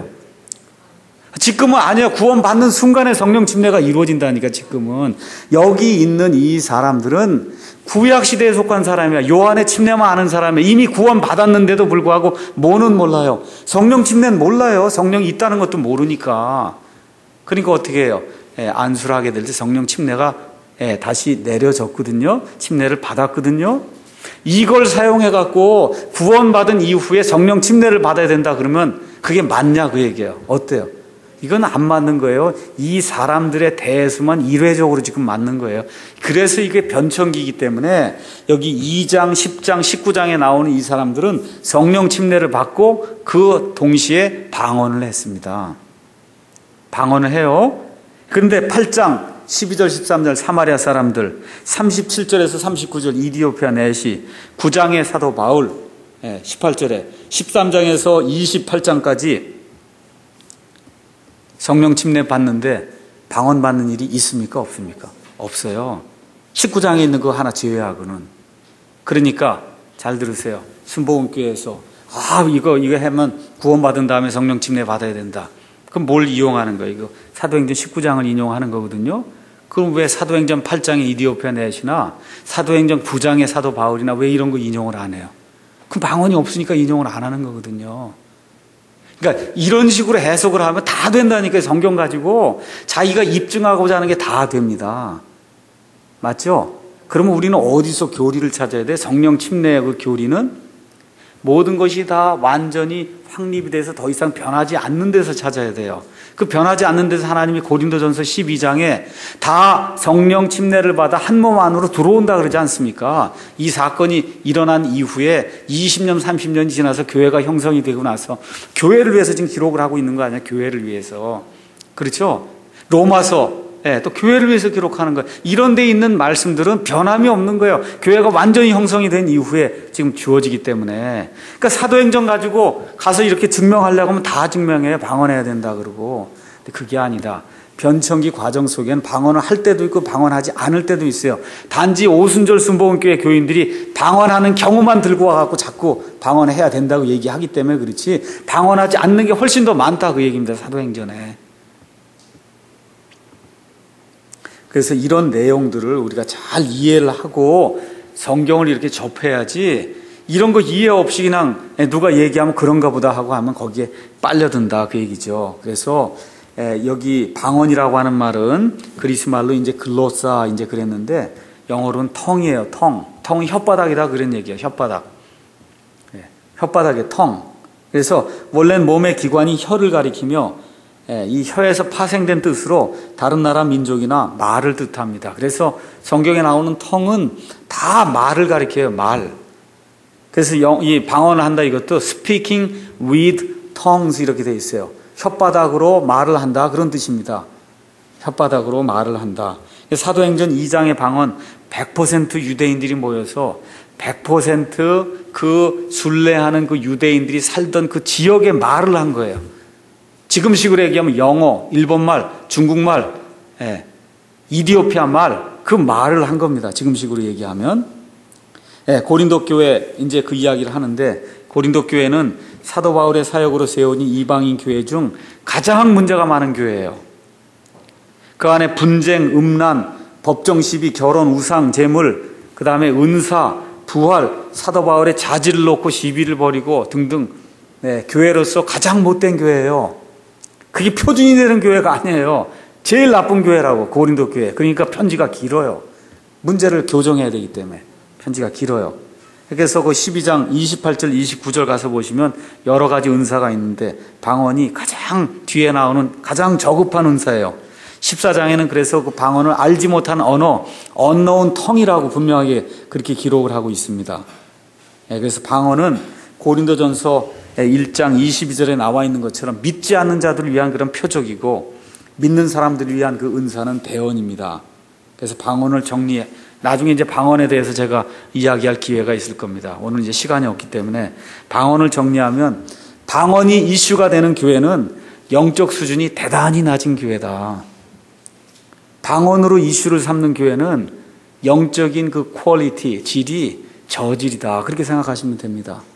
지금은 아니에요. 구원 받는 순간에 성령 침례가 이루어진다니까. 지금은 여기 있는 이 사람들은 구약시대에 속한 사람이야. 요한의 침례만 아는 사람이야. 이미 구원 받았는데도 불구하고 뭐는 몰라요? 성령 침례는 몰라요. 성령이 있다는 것도 모르니까. 그러니까 어떻게 해요? 안수를 하게 될 때 성령 침례가 다시 내려졌거든요. 침례를 받았거든요. 이걸 사용해갖고 구원받은 이후에 성령 침례를 받아야 된다 그러면 그게 맞냐 그 얘기예요. 어때요? 이건 안 맞는 거예요. 이 사람들에 대해서만 일회적으로 지금 맞는 거예요. 그래서 이게 변천기이기 때문에 여기 2장, 10장, 19장에 나오는 이 사람들은 성령 침례를 받고 그 동시에 방언을 했습니다. 방언을 해요. 그런데 8장 12절 13절 사마리아 사람들, 37절에서 39절 이디오피아 내시, 9장의 사도 바울, 18절에 13장에서 28장까지 성령 침례 받는데 방언 받는 일이 있습니까? 없습니까? 없어요. 19장에 있는 거 하나 제외하고는. 그러니까 잘 들으세요. 순복음교회에서 이거 하면 구원받은 다음에 성령 침례 받아야 된다. 그럼 뭘 이용하는 거예요? 이거 사도행전 19장을 인용하는 거거든요. 그럼 왜 사도행전 8장의 이디오피아 내시나 사도행전 9장의 사도 바울이나 왜 이런 거 인용을 안 해요? 그럼 방언이 없으니까 인용을 안 하는 거거든요. 그러니까 이런 식으로 해석을 하면 다 된다니까요. 성경 가지고 자기가 입증하고자 하는 게 다 됩니다. 맞죠? 그러면 우리는 어디서 교리를 찾아야 돼? 성령 침례의 그 교리는 모든 것이 다 완전히 확립이 돼서 더 이상 변하지 않는 데서 찾아야 돼요. 그 변하지 않는 데서 하나님이 고린도전서 12장에 다 성령 침례를 받아 한 몸 안으로 들어온다 그러지 않습니까? 이 사건이 일어난 이후에 20년, 30년이 지나서 교회가 형성이 되고 나서 교회를 위해서 지금 기록을 하고 있는 거 아니야? 교회를 위해서. 그렇죠? 로마서 또 교회를 위해서 기록하는 거예요. 이런 데 있는 말씀들은 변함이 없는 거예요. 교회가 완전히 형성이 된 이후에 지금 주어지기 때문에. 그러니까 사도행전 가지고 가서 이렇게 증명하려고 하면 다 증명해요. 방언해야 된다 그러고. 근데 그게 아니다. 변천기 과정 속에는 방언을 할 때도 있고 방언하지 않을 때도 있어요. 단지 오순절 순복음교회 교인들이 방언하는 경우만 들고 와갖고 자꾸 방언해야 된다고 얘기하기 때문에 그렇지 방언하지 않는 게 훨씬 더 많다 그 얘기입니다. 사도행전에. 그래서 이런 내용들을 우리가 잘 이해를 하고 성경을 이렇게 접해야지 이런 거 이해 없이 그냥 누가 얘기하면 그런가 보다 하고 하면 거기에 빨려든다 그 얘기죠. 그래서 여기 방언이라고 하는 말은 그리스 말로 이제 글로사 이제 그랬는데 영어로는 텅이에요. 텅이 혓바닥이다 그런 얘기예요. 혓바닥. 혓바닥의 텅. 그래서 원래는 몸의 기관이 혀를 가리키며 이 혀에서 파생된 뜻으로 다른 나라 민족이나 말을 뜻합니다. 그래서 성경에 나오는 텅은 다 말을 가리켜요. 말. 그래서 이 방언을 한다 이것도 speaking with tongues 이렇게 돼 있어요. 혓바닥으로 말을 한다 그런 뜻입니다. 혓바닥으로 말을 한다. 사도행전 2장의 방언 100% 유대인들이 모여서 100% 그 순례하는 그 유대인들이 살던 그 지역의 말을 한 거예요. 지금식으로 얘기하면 영어, 일본말, 중국말, 이디오피아 말, 그 말을 한 겁니다. 지금식으로 얘기하면. 고린도 교회 이제 그 이야기를 하는데 고린도 교회는 사도 바울의 사역으로 세운 이방인 교회 중 가장 문제가 많은 교회예요. 그 안에 분쟁, 음란, 법정 시비, 결혼, 우상, 재물, 그 다음에 은사, 부활, 사도 바울의 자질을 놓고 시비를 벌이고 등등, 교회로서 가장 못된 교회예요. 그게 표준이 되는 교회가 아니에요. 제일 나쁜 교회라고, 고린도 교회. 그러니까 편지가 길어요. 문제를 교정해야 되기 때문에 편지가 길어요. 그래서 그 12장 28절 29절 가서 보시면 여러 가지 은사가 있는데 방언이 가장 뒤에 나오는 가장 저급한 은사예요. 14장에는 그래서 그 방언을 알지 못한 언어, unknown tongue이라고 분명하게 그렇게 기록을 하고 있습니다. 그래서 방언은 고린도전서 1장 22절에 나와 있는 것처럼 믿지 않는 자들을 위한 그런 표적이고 믿는 사람들을 위한 그 은사는 대언입니다. 그래서 방언을 정리해, 나중에 이제 방언에 대해서 제가 이야기할 기회가 있을 겁니다. 오늘 이제 시간이 없기 때문에 방언을 정리하면 방언이 이슈가 되는 교회는 영적 수준이 대단히 낮은 교회다. 방언으로 이슈를 삼는 교회는 영적인 그 퀄리티, 질이 저질이다. 그렇게 생각하시면 됩니다.